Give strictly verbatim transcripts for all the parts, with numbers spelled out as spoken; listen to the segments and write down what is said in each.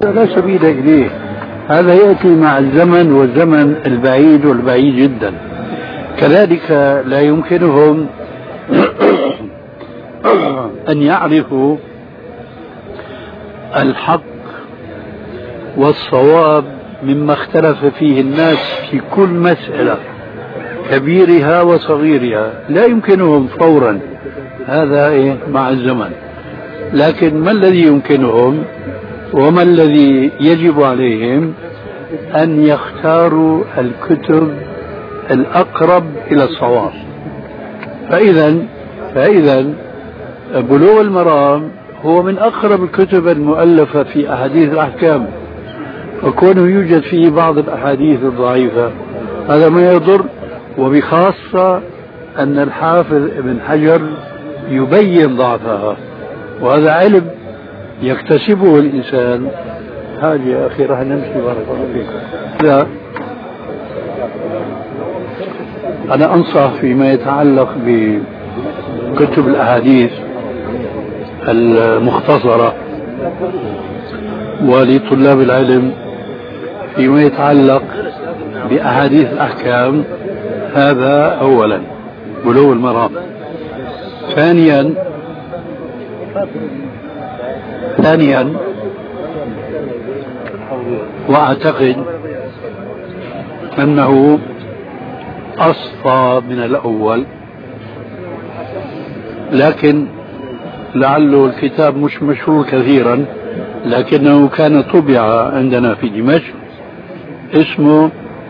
لا سبيل إليه. هذا يأتي مع الزمن، والزمن البعيد والبعيد جدا. كذلك لا يمكنهم أن يعرفوا الحق والصواب مما اختلف فيه الناس في كل مسألة كبيرها وصغيرها، لا يمكنهم فورا. هذا إيه مع الزمن. لكن ما الذي يمكنهم وما الذي يجب عليهم؟ أن يختاروا الكتب الأقرب إلى الصواب. فإذا فإذا بلوغ المرام هو من أقرب الكتب المؤلفة في أحاديث الأحكام، وكونه يوجد فيه بعض الأحاديث الضعيفة هذا ما يضر، وبخاصة أن الحافظ ابن حجر يبين ضعفها، وهذا علم يكتسبه الإنسان. هذه يا أخي راح نمشي، بارك الله فيكم. لا، أنا أنصح فيما يتعلق بكتب الأحاديث المختصرة، ولطلاب العلم فيما يتعلق بأحاديث الأحكام، هذا أولا بلوغ المرام. ثانيا ثانيا وأعتقد أنه أصفى من الأول، لكن لعله الكتاب مش مشهور كثيرا، لكنه كان طبع عندنا في دمشق، اسمه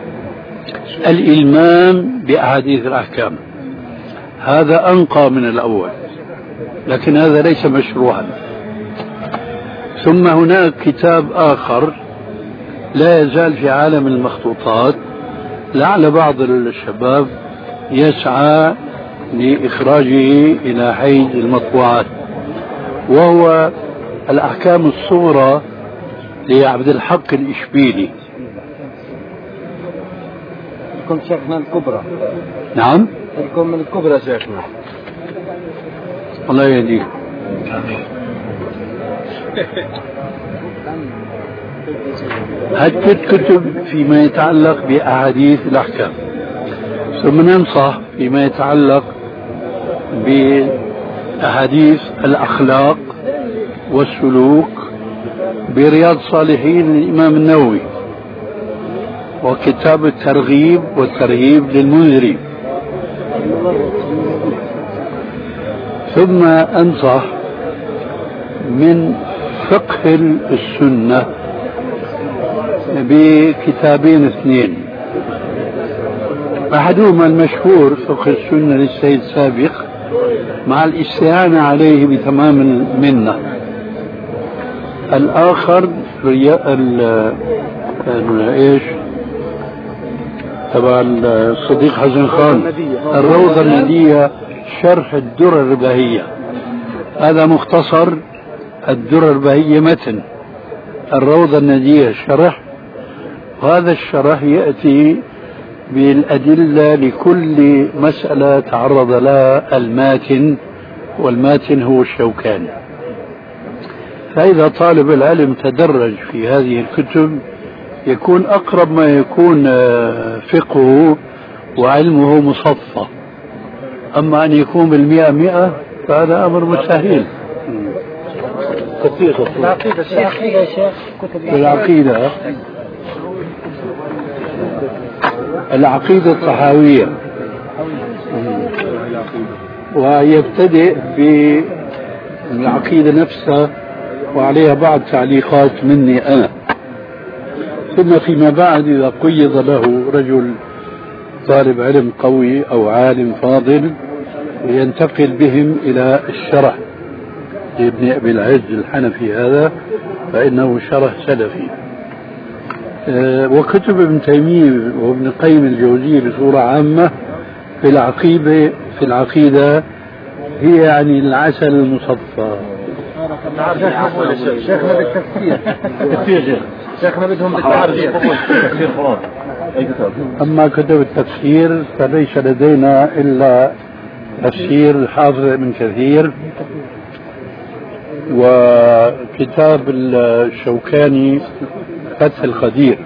الإلمام بأحاديث الأحكام. هذا أنقى من الأول، لكن هذا ليس مشروعا. ثم هناك كتاب آخر لا يزال في عالم المخطوطات، لعل بعض الشباب يسعى لإخراجه إلى حيز المطبوعات، وهو الأحكام الصغرى لعبد الحق الإشبيلي. كنت شيخنا الكبرى. نعم، لكم من الكبرى شيخنا. الله يهديك. هذه كتب فيما يتعلق بأحاديث الأحكام. ثم ننصح فيما يتعلق بأحاديث الأخلاق والسلوك برياض الصالحين للإمام النووي، وكتاب الترغيب والترهيب للمنذري. ثم أنصح من فقه السنة بكتابين اثنين، أحدهما المشهور فقه السنة للسيد سابق مع الاستعانة عليه بتمام المنة. الآخر ال ايش تبع الصديق حسن خان، الروضة الندية شرح الدرر البهية. هذا مختصر الدرر البهية متن، الروضة الندية شرح، وهذا الشرح يأتي بالأدلة لكل مسألة تعرض لها الماتن، والماتن هو الشوكاني. فإذا طالب العلم تدرج في هذه الكتب يكون أقرب ما يكون فقهه وعلمه مصفى. أما أن يكون بالمئة مئة فهذا أمر مستحيل. العقيدة شيخ، العقيدة العقيدة الطحاوية، ويبتدئ بالعقيدة نفسها وعليها بعض تعليقات مني أنا. ثم فيما بعد إذا قيض له رجل طالب علم قوي أو عالم فاضل ينتقل بهم إلى الشرح لابن أبي العز الحنفي، هذا فإنه شرح سلفي. أه وكتب ابن تيمية وابن القيم الجوزية بصورة عامة في العقيدة في العقيدة هي يعني العسل المصفى. شيخنا بالتفسير التفسير شيخنا بدهم بالتفسير تفسير قرآن. أما كتب التفسير فليس لدينا إلا تفسير الحافظ ابن كثير، و كتاب الشوكاني فتح القدير،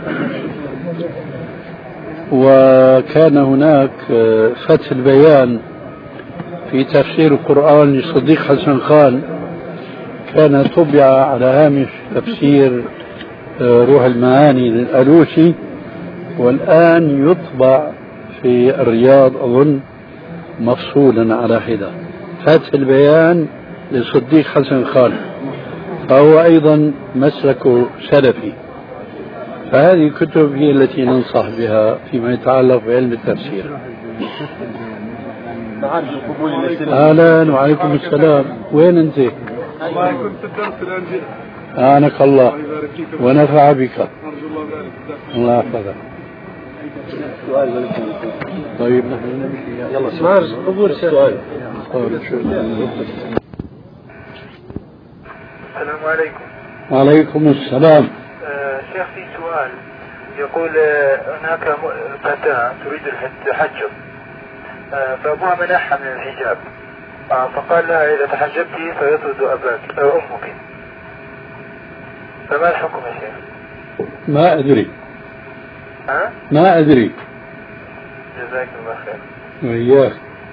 وكان هناك فتح البيان في تفسير القرآن لصديق حسن خان، كان طبع على هامش تفسير روح المعاني للألوسي، والآن يطبع في الرياض أظن مفصولا على حدة، فتح البيان لصديق حسن خان، فهو أيضا مسلك سلفي. فهذه الكتب هي التي ننصح بها فيما يتعلق بعلم التفسير. أهلا وعليكم السلام، وين أنت؟ والله كنت في الدرس الآن جئت. أعانك الله ونفع بك. الله يحفظك. طيب يلا سؤال قبول سؤال. السلام عليكم. وعليكم السلام. آه شيخ في سؤال يقول آه هناك فتاة تريد التحجب، آه فأبوها منعها من الحجاب، آه فقال لها إذا تحجبتي سيطرد أباك أو أمك، فما الحكم يا شيخ؟ ما أدري. ها؟ ما أدري. جزاك الله خير. وإياك.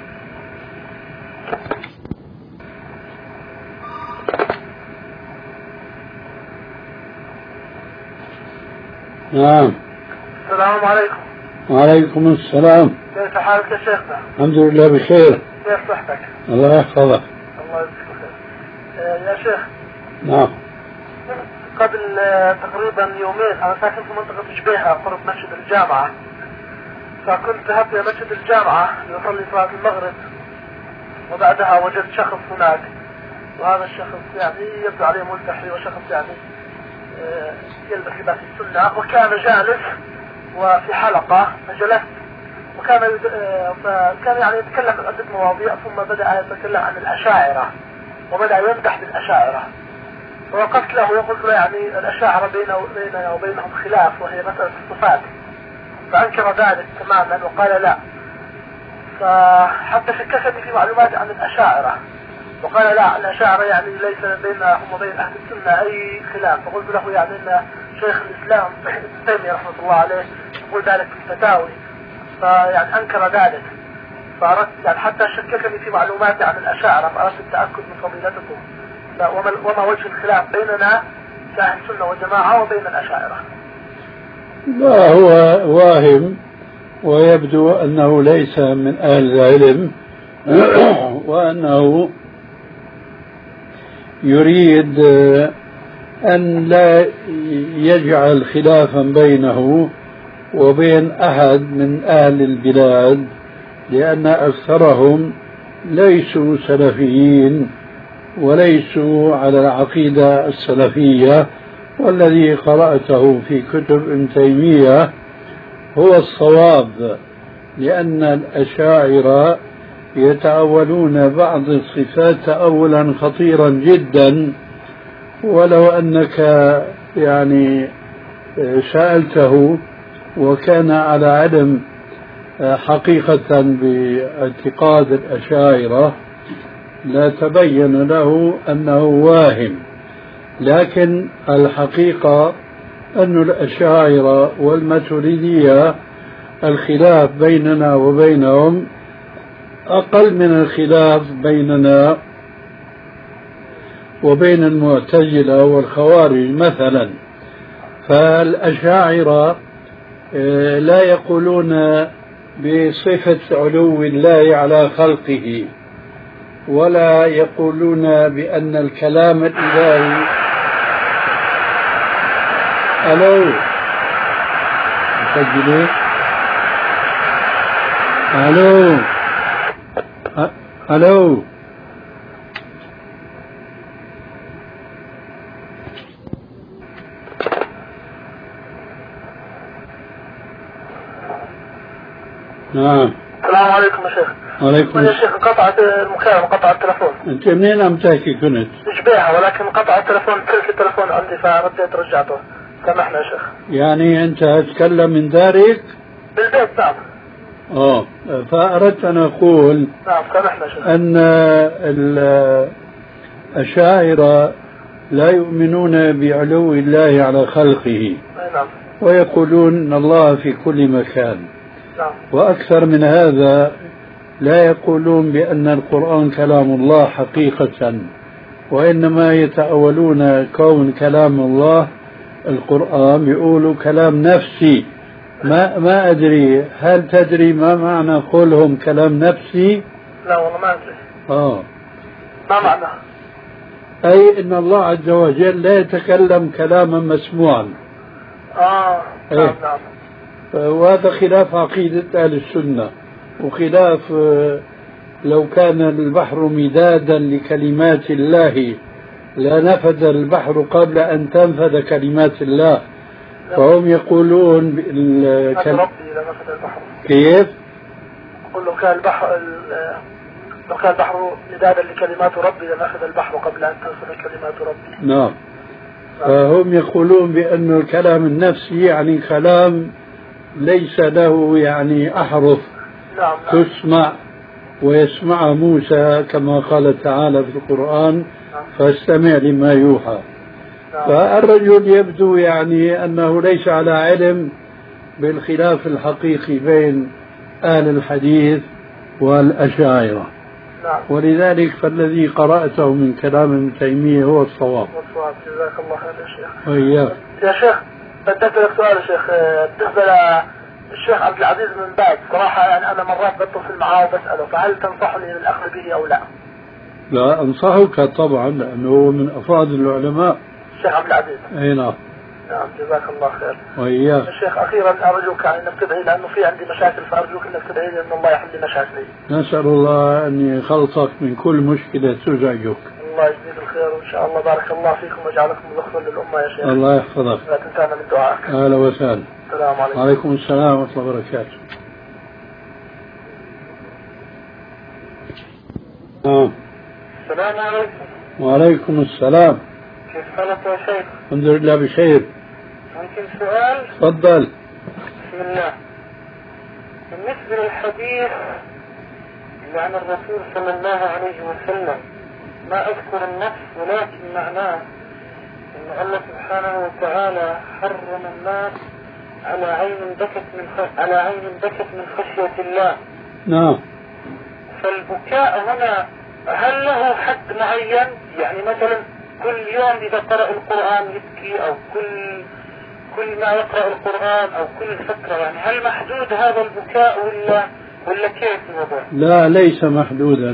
نعم. السلام عليكم. وعليكم السلام. كيف حالك يا شيخنا؟ الحمد لله بخير. كيف صحتك؟ الله يحفظك. الله يجزيك خير. آه يا شيخ. نعم. قبل آه تقريبا يومين أنا ساكن في منطقة جبيهة قرب مسجد الجامعة، فكنت ذهبت إلى مسجد الجامعة لأصلي صلاة المغرب، وبعدها وجدت شخص هناك، وهذا الشخص يعني يبدو عليه ملتحي وشخص يعني آه يلبس لباس السنة، وكان جالس وفي حلقة، فجلست وكان آه كان يعني يتكلم عن عدة مواضيع، ثم بدأ يتكلم عن الأشاعرة وبدأ يمدح بالأشاعرة، فوقفت له وقلت له يعني الأشاعرة بيننا وبينهم خلاف وهي مسألة الصفات، فأنكر ذلك تماما وقال لا، فحتى شككني في معلومات عن الأشاعرة وقال لا الأشاعرة يعني ليس بينهم وبين أهل السنة أي خلاف، فقلت له يعني أن شيخ الإسلام ابن تيمية رحمة الله عليه يقول ذلك في الفتاوي، فيعني أنكر ذلك، فأردت يعني حتى شككني في معلومات عن الأشاعرة، فأردت التأكد من فضيلتكم وما, وما وجه الخلاف بيننا كأهل السنة والجماعة وبين الأشاعرة. لا هو واهم، ويبدو أنه ليس من أهل العلم وأنه يريد أن لا يجعل خلافا بينه وبين أحد من أهل البلاد، لأن أكثرهم ليسوا سلفيين وليسوا على العقيدة السلفية، والذي قرأته في كتب ابن تيمية هو الصواب، لأن الأشاعرة يتأولون بعض الصفات تأولا خطيرا جدا، ولو أنك يعني سألته وكان على علم حقيقة باعتقاد الأشاعرة لا تبين له أنه واهم، لكن الحقيقة أن الأشاعرة والماتريدية الخلاف بيننا وبينهم أقل من الخلاف بيننا وبين المعتزلة والخوارج مثلا. فالأشاعرة لا يقولون بصفة علو الله على خلقه، ولا يقولون بأن الكلام الإلهي ألو مسجلين ألو ألو نعم. السلام عليكم يا شيخ. وعليكم السلام. يا شيخ انقطعت المكالمة، انقطع التلفون. أنت منين عم تحكي كنت؟ جبيهة، ولكن انقطع التلفون، سلك التلفون عندي فرديت رجعته. سامحنا يا شيخ. يعني أنت تتكلم من دارك؟ بالبيت نعم. اه فأردت أن أقول نعم سامحنا يا شيخ. أن الأشاعرة لا يؤمنون بعلو الله على خلقه، نعم. ويقولون أن الله في كل مكان. نعم. وأكثر من هذا لا يقولون بأن القرآن كلام الله حقيقة، وإنما يتأولون كون كلام الله القرآن يقولوا كلام نفسي. ما ما أدري، هل تدري ما معنى قولهم كلام نفسي؟ لا والله ما أدري. آه. ما معنى؟ أي إن الله عز وجل لا يتكلم كلاما مسموعا. آه. إيه؟ نعم نعم. وهذا خلاف عقيدة أهل السنة، وخلاف لو كان البحر مدادا لكلمات الله لنفذ البحر قبل أن تنفذ كلمات الله. فهم يقولون كان ربي لنفذ البحر. كيف؟ قل لو كان البحر لو كان البحر مدادا لكلمات ربي لنفذ البحر قبل أن تنفذ كلمات ربي. نعم. فهم يقولون بأن الكلام النفسي يعني كلام ليس له يعني أحرف نعم نعم. تسمع ويسمع موسى كما قال تعالى في القرآن نعم. فاستمع لما يوحى. نعم. فالرجل يبدو يعني أنه ليس على علم بالخلاف الحقيقي بين أهل الحديث والأشاعرة. نعم. ولذلك فالذي قرأته من كلام ابن تيمية هو الصواب. والصواب. جزاك الله خير يا شيخ. وإياك. يا شيخ بدأت لك سؤال يا شيخ، بالنسبة للشيخ عبد العزيز بن باز صراحة يعني أنا مرات بتصل معاه وبسأله، فهل تنصحني بالأخذ به أو لا؟ لا أنصحك طبعا، لأنه هو من أفاضل العلماء. الشيخ عبد العزيز. أي نعم. نعم جزاك الله خير. وإياك. يا شيخ أخيرا أرجوك يعني أنك تدعي، لأنه في عندي مشاكل، فأرجوك أنك تدعي لي أن الله يحل مشاكلي. نسأل الله أن يخلصك من كل مشكلة تزعجك. الله يجزيك الخير وإن شاء الله. بارك الله فيكم وجعلكم مذخرا للأمة يا شيخ. الله يحفظك. لا تنسانا من دعائك. أهلا وسهلا. السلام عليكم. وعليكم السلام ورحمة الله وبركاته. آه. السلام عليكم. وعليكم السلام. كيف حالك يا شيخ؟ الحمد لله بخير. ممكن سؤال؟ تفضل. بسم الله. بالنسبة للحديث اللي عن الرسول صلى الله عليه وسلم، ما أذكر النفس ولكن معناه أن الله سبحانه وتعالى حرم الناس على عين بكت من خ... على عين بكت من خشية الله. نعم. فالبكاء هنا هل له حد معين؟ يعني مثلا كل يوم إذا قرأ القرآن يبكي، أو كل كل ما يقرأ القرآن، أو كل فترة، يعني هل محدود هذا البكاء ولا ولا كيف الوضع؟ لا ليس محدودا،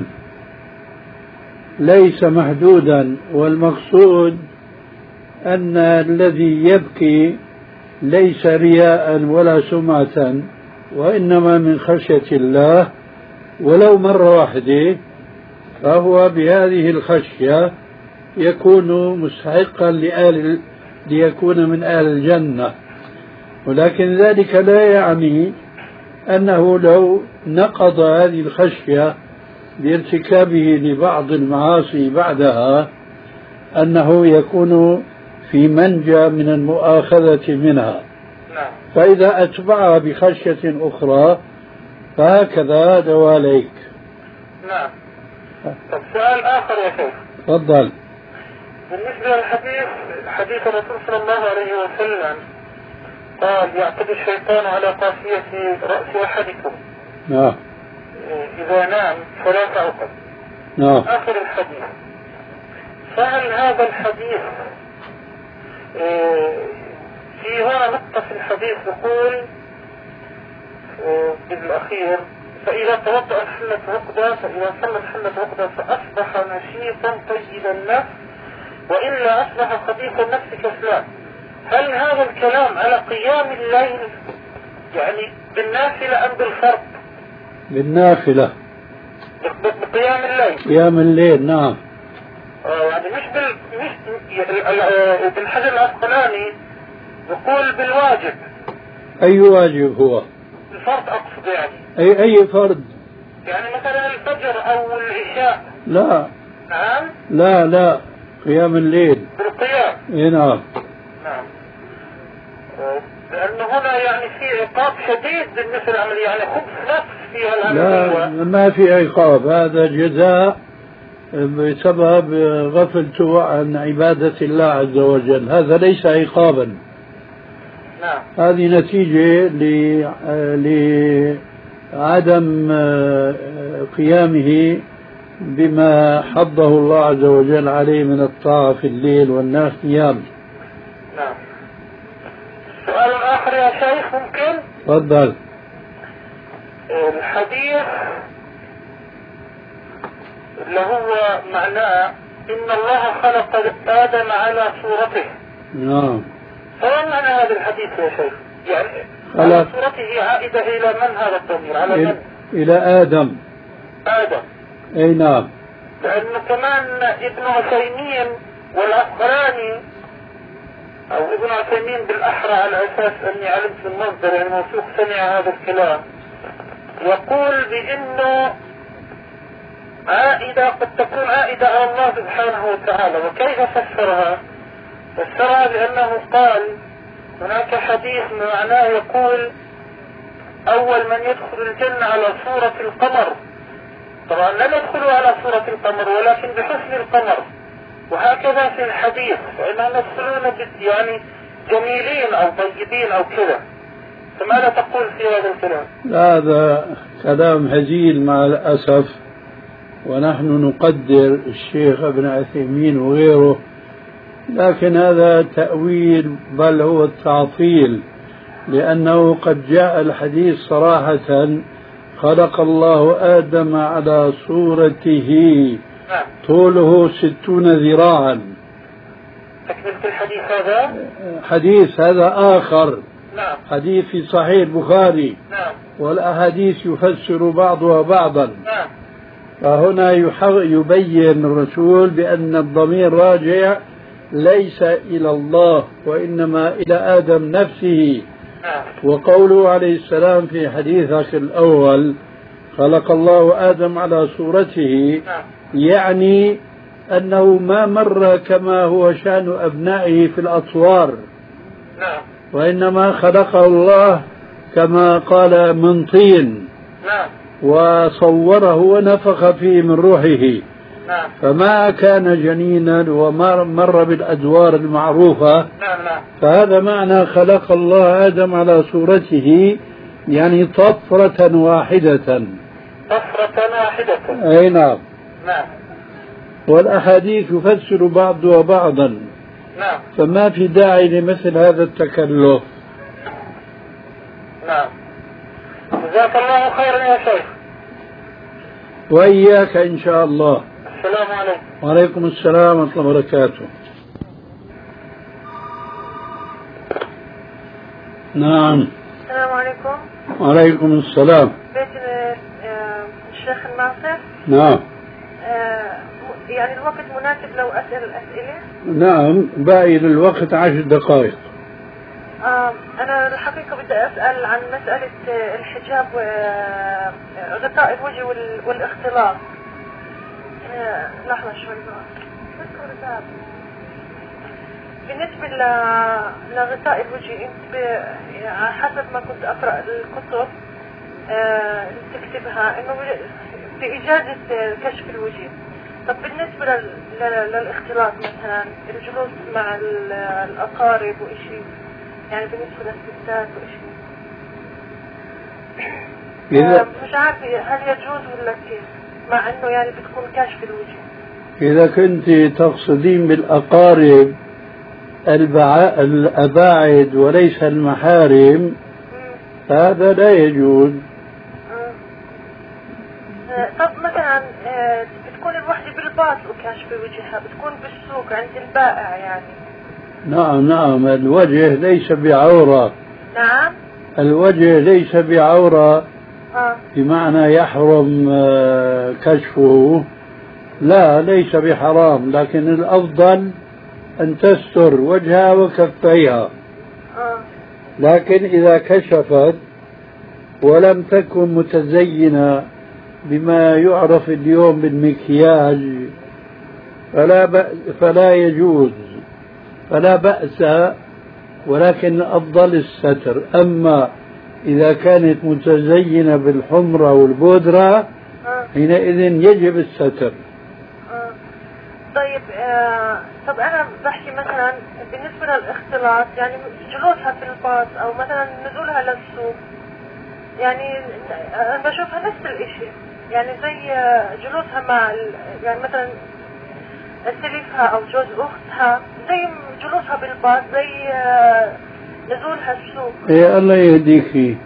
ليس محدودا. والمقصود أن الذي يبكي ليس رياء ولا سمعة، وإنما من خشية الله، ولو مرة واحدة فهو بهذه الخشية يكون مستحقا لآل ليكون من آل الجنة. ولكن ذلك لا يعني أنه لو نقض هذه الخشية بارتكابه لبعض المعاصي بعدها أنه يكون في منجى من المؤاخذة منها. فإذا أتبعها بخشية أخرى فهكذا دواليك. نعم. طب سؤال آخر يا شيخ. تفضل. بالنسبة للحديث، حديث الرسول صلى الله عليه وسلم قال يعتدي الشيطان على قافية رأس أحدكم. نعم. إذا نام ثلاث عقد. نعم. آخر الحديث. فهل هذا الحديث في هنا نقطة في الحديث يقول بالأخير فإذا توضأ حلت عقدة، فإذا صلت حلت عقدة، فأصبح نشيطا طيب النفس، وإلا أصبح خبيث النفس كسلان. هل هذا الكلام على قيام الليل يعني بالنافلة أم بالفرض؟ بالنافلة. بقيام الليل. قيام الليل. نعم. آه يعني مش بال مش ابن حجر العسقلاني يقول بالواجب. أي واجب هو؟ الفرض أقصد يعني. أي أي فرض؟ يعني مثلا الفجر أو العشاء. لا. نعم. لا لا قيام الليل. بالقيام. إيه نعم. نعم. لأنه هنا يعني في عقاب شديد بالنسبة للعملية، يعني خبث نفس فيها العملية. لا ما في عقاب، هذا جزاء بسبب غفلته عن عبادة الله عز وجل، هذا ليس عقابا. نعم. هذه نتيجة لعدم قيامه بما حضه الله عز وجل عليه من الطاعة في الليل والناس نيام. نعم. سؤال آخر يا شيخ ممكن؟ تفضل. الحديث اللي هو معناه إن الله خلق آدم على صورته. نعم. فما معنى هذا الحديث يا شيخ؟ يعني خلق على صورته عائدة إلى من هذا الضمير؟ على من؟ إلى آدم. آدم. أي نعم. لأنه كمان ابن عثيمين والأخراني أو ابن عثيمين بالأحرى على أساس أني علمت المصدر يعني موثوق سمع هذا الكلام يقول بأنه عائدة قد تكون عائدة على الله سبحانه وتعالى. وكيف فسرها؟ فسرها بأنه قال هناك حديث معناه يقول أول من يدخل الجنة على صورة القمر، طبعا لم يدخلوا على صورة القمر ولكن بحسن القمر، وهكذا في الحديث فإنهم يدخلون يعني جميلين أو طيبين أو كذا. فماذا تقول في هذا الكلام؟ هذا كلام هزيل مع الأسف، ونحن نقدر الشيخ ابن عثيمين وغيره، لكن هذا تأويل بل هو التعطيل، لأنه قد جاء الحديث صراحة خلق الله آدم على صورته طوله ستون ذراعا. تكملة الحديث هذا؟ حديث هذا آخر. نعم. حديث في صحيح البخاري. نعم. والأحاديث يفسر بعضها بعضا. نعم. فهنا يبين الرسول بأن الضمير راجع ليس إلى الله وإنما إلى آدم نفسه. نعم. وقوله عليه السلام في حديثك الأول خلق الله آدم على صورته، نعم. يعني أنه ما مر كما هو شأن أبنائه في الأطوار. نعم. وإنما خلقه الله كما قال من طين. نعم. وصوره ونفخ فيه من روحه. نعم. فما كان جنينا ومر بالأدوار المعروفة. نعم. نعم. فهذا معنى خلق الله آدم على صورته، يعني طفرة واحدة. طفرة واحدة. أي نعم. نعم. والأحاديث يفسر بعضها بعضا. نعم. فما في داعي لمثل هذا التكلف. نعم. جزاك الله خيرا يا شيخ. وإياك إن شاء الله. السلام عليكم. وعليكم السلام ورحمة الله وبركاته. نعم. السلام عليكم. وعليكم السلام. بيت الشيخ الناصر. نعم. يعني الوقت مناسب لو أسأل الأسئلة؟ نعم، باقي للوقت عشر دقائق. آه أنا الحقيقة بدي أسأل عن مسألة الحجاب وغطاء الوجه والاختلاط. آه لحظة شوي بقى. بالنسبة لغطاء الوجه أنت حسب ما كنت أقرأ الكتب آه تكتبها إنه بإجازة كشف الوجه. طب بالنسبة للاختلاط مثلا الجلوس مع الأقارب وإشي، يعني بالنسبة للستات وإشي آه مش عارفة هل يجوز ولا كيف، مع إنه يعني بتكون كشف الوجه. إذا كنت تقصدين بالأقارب الأباعد وليس المحارم هذا لا يجوز. طب مثلا بتكون الوحدة بالباص وكاشف وجهها، بتكون بالسوق عند البائع يعني. نعم نعم، الوجه ليس بعورة. نعم. الوجه ليس بعورة. آه. بمعنى يحرم كشفه، لا ليس بحرام، لكن الأفضل أن تستر وجهها وكفيها. آه. لكن إذا كشفت ولم تكن متزينة بما يعرف اليوم بالمكياج فلا بأس، فلا يجوز، فلا بأس، ولكن الأفضل الستر. أما إذا كانت متزينة بالحمرة والبودرة حينئذ يجب الستر. آه. طيب آه طب انا بحكي مثلا بالنسبه للاختلاط، يعني جلوسها في الباص او مثلا نزولها للسوق، يعني انا بشوفها نفس الاشي، يعني زي جلوسها مع يعني مثلا سلفها او جوز اختها، زي جلوسها بالباص، زي نزولها السوق. يا الله يهديكي،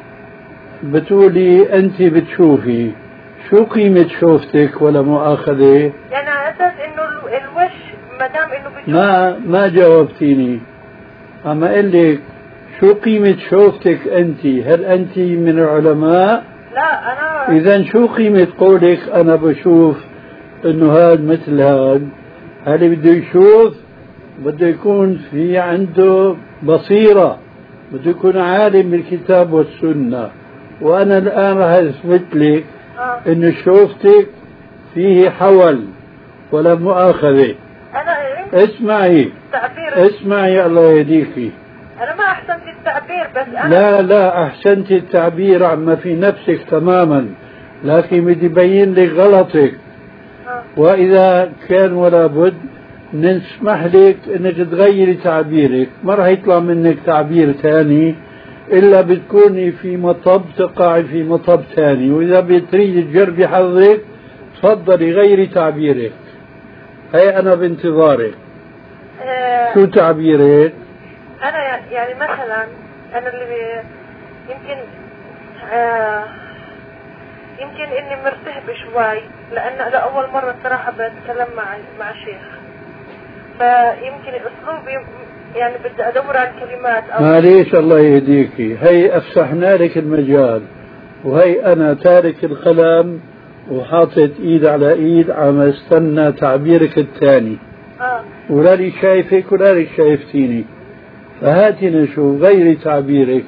بتقولي انت بتشوفي، شو قيمة شوفتك ولا مؤاخذة؟ يعني على اساس انه الوش ما دام انه بتشوف. ما ما جاوبتيني. اما اقول لك شو قيمة شوفتك انت؟ هل انت من العلماء؟ لا انا. اذا شو قيمة قولك انا بشوف انه هذا مثل هذا؟ هل بده يشوف بده يكون في عنده بصيرة، بده يكون عالم بالكتاب والسنة. وانا الان راح اثبت لك آه. انه شوفتك فيه حول ولا مؤاخذة. انا اسمعي تعبير. اسمعي الله يهديكي، انا ما احسنت التعبير بس انا. لا لا احسنت التعبير عما في نفسك تماما، لكن بدي بين لك غلطك. آه. واذا كان ولا بد نسمح لك انك تغيري تعبيرك، ما راح يطلع منك تعبير ثاني الا بتكوني في مطب تقعي في مطب ثاني. واذا بتريد تجربي حظك تفضلي غيري تعبيرك. هي انا بانتظارك. آه. شو تعبيرك؟ انا يعني مثلا انا اللي بي يمكن آه يمكن اني مرتهبة شوي، لان لأول مرة الصراحة بتكلم مع مع شيخ، فيمكن اسلوبي يعني بدي ادور على الكلمات أو معليش الله يهديكي، هي افسحنا لك المجال، وهي انا تارك القلم وحاطط ايد على ايد عم استنى تعبيرك الثاني. اه ولا لي شايفك ولا لي شايفتيني، فهاتي نشوف غيري تعبيرك.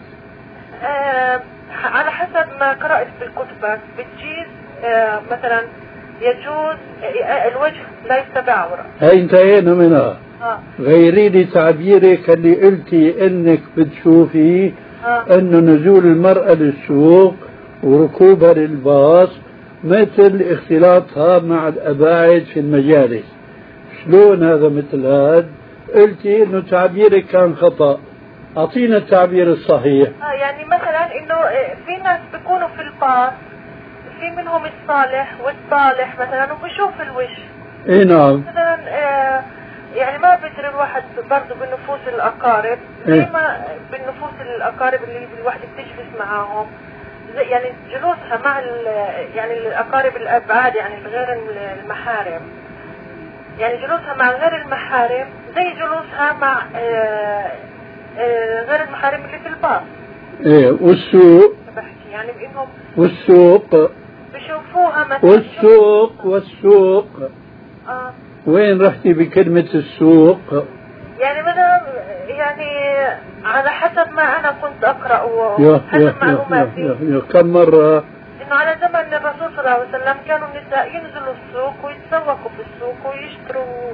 آه على حسب ما قرأت في الكتب بتجيز آه مثلا يجوز آه الوجه ليس بعورة. هاي انتهينا منها. آه. غيري لي تعبيرك اللي قلتي انك بتشوفي آه. انه نزول المرأة للسوق وركوبها للباص مثل اختلاطها مع الأباعد في المجالس. شلون هذا مثل هذا؟ قلتي انه تعبيرك كان خطأ، اعطينا التعبير الصحيح. اه يعني مثلا انه في ناس بيكونوا في الباص، في منهم الصالح والصالح مثلا وبشوف الوش. اي نعم. مثلا آه يعني ما بيدري الواحد برضه بنفوس الاقارب، زي إيه؟ ما بالنفوس الاقارب اللي الواحد بتجلس معاهم، زي يعني جلوسها مع يعني الاقارب الابعاد، يعني غير المحارم، يعني جلوسها مع غير المحارم زي جلوسها مع آه آه غير المحارم اللي في الباص. ايه والسوق بحكي يعني بانهم والسوق بشوفوها مثلا. والسوق والسوق اه وين رحتي بكلمة السوق؟ يعني مثلا يعني على حسب ما انا كنت اقرا وحسب معلوماتي كم مرة انه على زمن الرسول صلى الله عليه وسلم كانوا النساء ينزلوا السوق ويتسوقوا في السوق ويشتروا،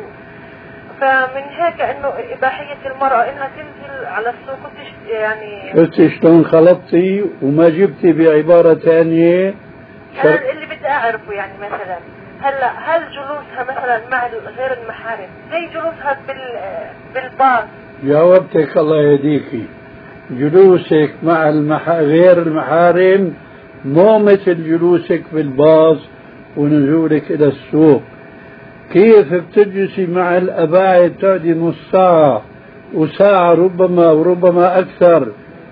فمن هيك انه اباحية المرأة انها تنزل على السوق وتشتري. يعني شفتي شلون خلطتي وما جبتي بعبارة ثانية؟ انا اللي بدي اعرفه يعني مثلا هلا هل جلوسها مثلا مع غير المحارم زي جلوسها بال بالباص؟ جاوبتك الله يهديكي، جلوسك مع المح... غير المحارم مو مثل جلوسك بالباص ونزولك الى السوق. كيف بتجلسي مع الاباعد تقعدي نص ساعة وساعة ربما وربما اكثر،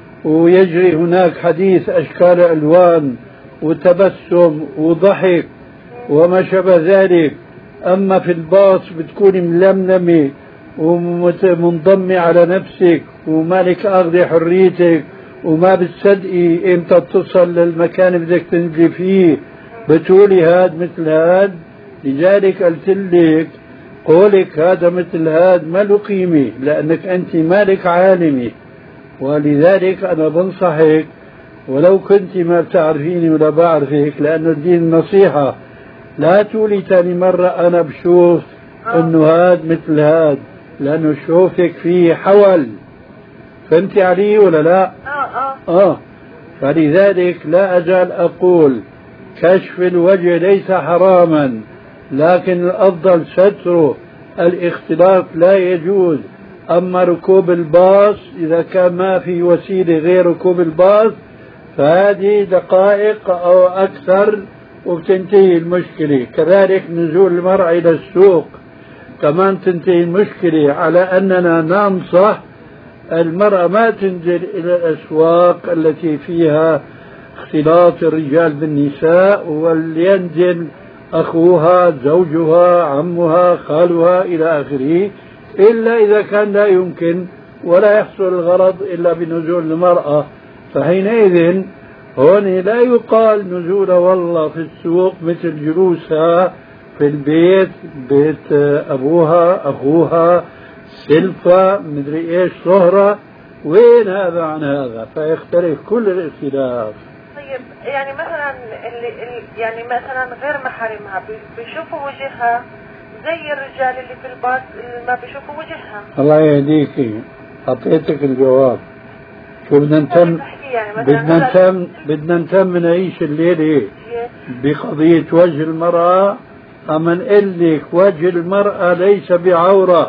ويجري هناك حديث اشكال الوان وتبسم وضحك وما شابه ذلك، أما في الباص بتكوني ململمة ومنضمة على نفسك ومالك أخذي حريتك وما بتصدقي إمتى تصل للمكان بدك تنزلي فيه، بتقولي هاد مثل هاد. لذلك قلت لك قولك هذا مثل هاد ما له قيمة، لأنك أنت مالك عالمة. ولذلك أنا بنصحك ولو كنت ما بتعرفيني ولا بعرفك، لأنه الدين النصيحة، لا تقولي تاني مرة أنا بشوف إنه هاد مثل هاد، لأنه شوفك فيه حول. فهمتي علي ولا لا؟ آه آه آه فلذلك لا أزال أقول كشف الوجه ليس حراما، لكن الأفضل ستره. الاختلاط لا يجوز. أما ركوب الباص إذا كان ما في وسيلة غير ركوب الباص فهذه دقائق أو أكثر وبتنتهي المشكلة. كذلك نزول المرأة إلى السوق كمان تنتهي المشكلة، على أننا ننصح المرأة ما تنزل إلى الأسواق التي فيها اختلاط الرجال بالنساء، ولينزل أخوها زوجها عمها خالها إلى آخره، إلا إذا كان لا يمكن ولا يحصل الغرض إلا بنزول المرأة. فحينئذ هون لا يقال نزول والله في السوق مثل جلوسها في البيت، بيت أبوها أخوها سلفة مدري إيش صهرة، وين هذا عن هذا؟ فيختلف كل الاختلاف. طيب يعني مثلا اللي يعني مثلا غير محارمها بيشوفوا وجهها زي الرجال اللي في الباص اللي ما بيشوفوا وجهها. الله يهديكي، أعطيتك الجواب. شو بدنا نتم يعني بدنا نتم بدنا نتم نعيش الليلة بقضية وجه المرأة، أما نقول لك وجه المرأة ليس بعورة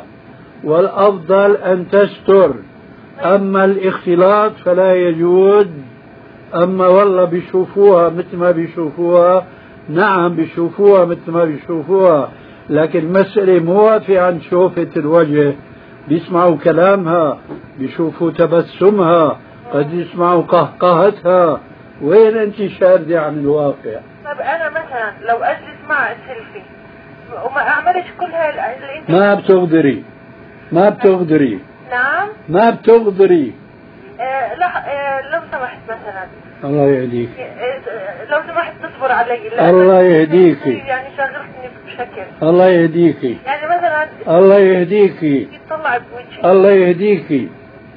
والأفضل أن تستر، أما الاختلاط فلا يجوز. أما والله بيشوفوها مثل ما بيشوفوها، نعم بيشوفوها مثل ما بيشوفوها، لكن المسألة مو في عن شوفة الوجه، بيسمعوا كلامها، بيشوفوا تبسمها، قد يسمعوا قهقهتها. وين أنت شاردة عن الواقع؟ طب أنا مثلا لو أجلس مع سيلفي وما أعملش كل هاي اللي أنت ما بتقدري ما بتقدري نعم ما بتقدري. آه لا آه لو سمحت مثلا الله يهديك. آه لو سمحت تصبر علي. الله يهديك. يعني شغلتني بشكل. الله يهديك. يعني مثلا الله يهديك. يطلع بوجهي. الله يهديك.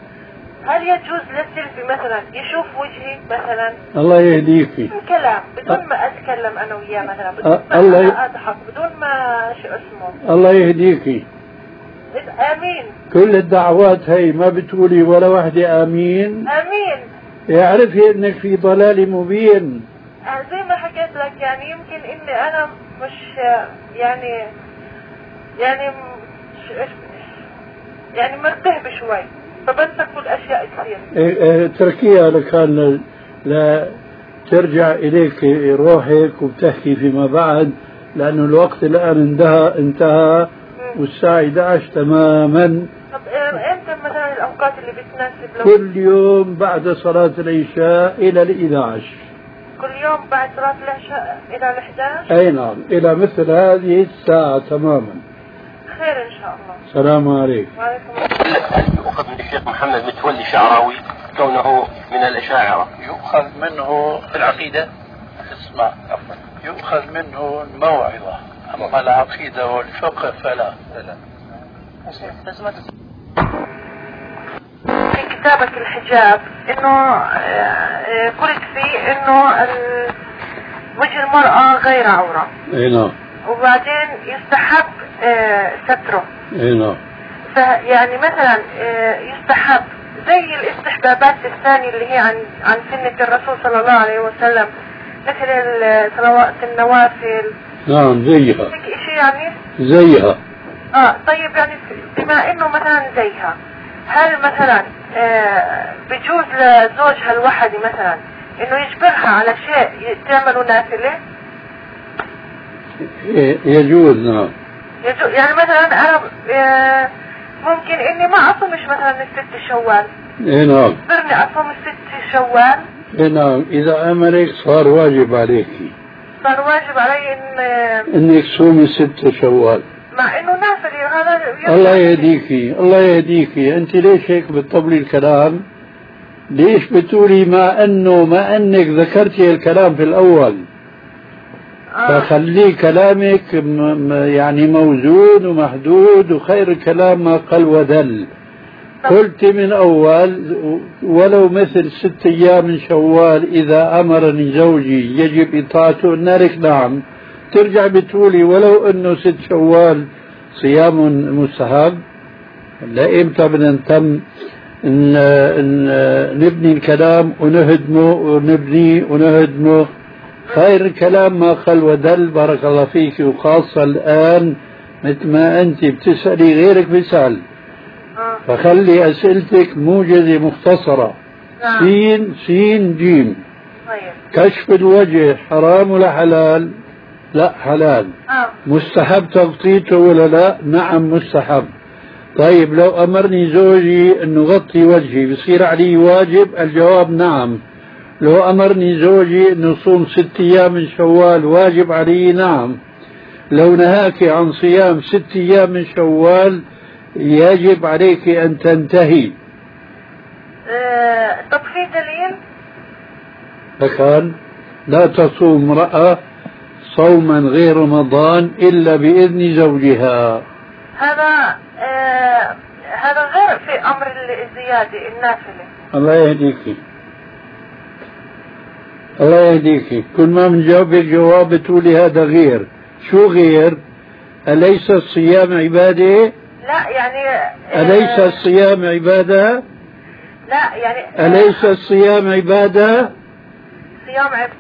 هل يجوز للسيلفي مثلا يشوف وجهي مثلا؟ الله يهديك. بدون كلام، بدون ما اتكلم انا وياه مثلا، بدون أه ما الله اضحك، بدون ما شو اسمه. الله يهديك. امين. كل الدعوات هي ما بتقولي ولا وحده امين؟ امين. يعرفي انك في ضلال مبين. زي ما حكيت لك يعني يمكن اني انا مش يعني يعني يعني مرتهب شوي، فبنسى كل اشياء كثير. اه اه تركيها لكان لا ترجع اليك روحك وبتحكي فيما بعد، لانه الوقت الان انتهى انتهى والساعة احد عشر تماما. طب امتى مثلا الاوقات اللي بتناسب لو؟ كل يوم بعد صلاة العشاء الى الاحد عشر. كل يوم بعد صلاة العشاء الى الاحد عشر؟ اي نعم، الى مثل هذه الساعة تماما. خير ان شاء الله. السلام عليكم. وعليكم السلام. يؤخذ من الشيخ محمد متولي شعراوي كونه من الأشاعرة؟ يؤخذ منه في العقيدة، اسمع عفوا، يؤخذ منه الموعظة، أما العقيدة والفقه فلا. فلا. في كتابك الحجاب انه قلت فيه انه وجه المرأة غير عورة. اي نعم. وبعدين يستحب ستره. اي نعم. فيعني مثلا يستحب زي الاستحبابات الثانية اللي هي عن عن سنة الرسول صلى الله عليه وسلم، مثل صلوات النوافل. نعم زيها. هيك شيء يعني؟ زيها. اه طيب يعني بما انه مثلا زيها، هل مثلا آه بجوز لزوجها الوحدي مثلا انه يجبرها على شيء تعمله نافلة؟ يجوز. نعم يجوز. يعني مثلا انا آه ممكن اني ما اصومش مثلا الست شوال. اي نعم. يجبرني اصوم الست شوال. اي نعم، اذا امرك صار واجب عليك. صار واجب علي ان انك تصومي ست شوال. مع انه نافلة هذا. الله يهديكي الله يهديكي. انت ليش هيك بتطولي الكلام؟ ليش بتقولي ما انه ما انك ذكرتي الكلام في الاول؟ آه. فخلي كلامك يعني موزون ومحدود، وخير الكلام ما قل ودل. قلت من أول ولو مثل ست أيام من شوال إذا أمرني زوجي يجب إطاعته، نارك نعم. ترجع بتقولي ولو أنه ست شوال صيام مستحب. لا، إمتى بدنا نتم إن, إن نبني الكلام ونهدمه ونبنيه ونهدمه؟ خير الكلام ما قل ودل. بارك الله فيك. وخاصة الآن مثل ما أنت بتسألي غيرك بيسأل، فخلي أسئلتك موجزة مختصرة. نعم. سين سين جيم. طيب. كشف الوجه حرام ولا حلال؟ لا حلال. آه. مستحب تغطيته ولا لا؟ نعم مستحب. طيب لو أمرني زوجي أن نغطي وجهي بصير علي واجب؟ الجواب نعم. لو أمرني زوجي أن نصوم ست أيام من شوال واجب علي؟ نعم. لو نهاك عن صيام ست أيام من شوال يجب عليك أن تنتهي. أه طب في دليل؟ فكان لا تصوم امرأة صوما غير رمضان إلا بإذن زوجها. هذا أه هذا غير في أمر الزيادة النافلة. الله يهديك الله يهديك. كل ما بنجاوبك جواب بتقولي هذا غير. شو غير؟ أليس الصيام عبادة؟ لا يعني أه أليس الصيام عبادة؟ لا يعني أه أليس الصيام عبادة؟ صيام عبادة.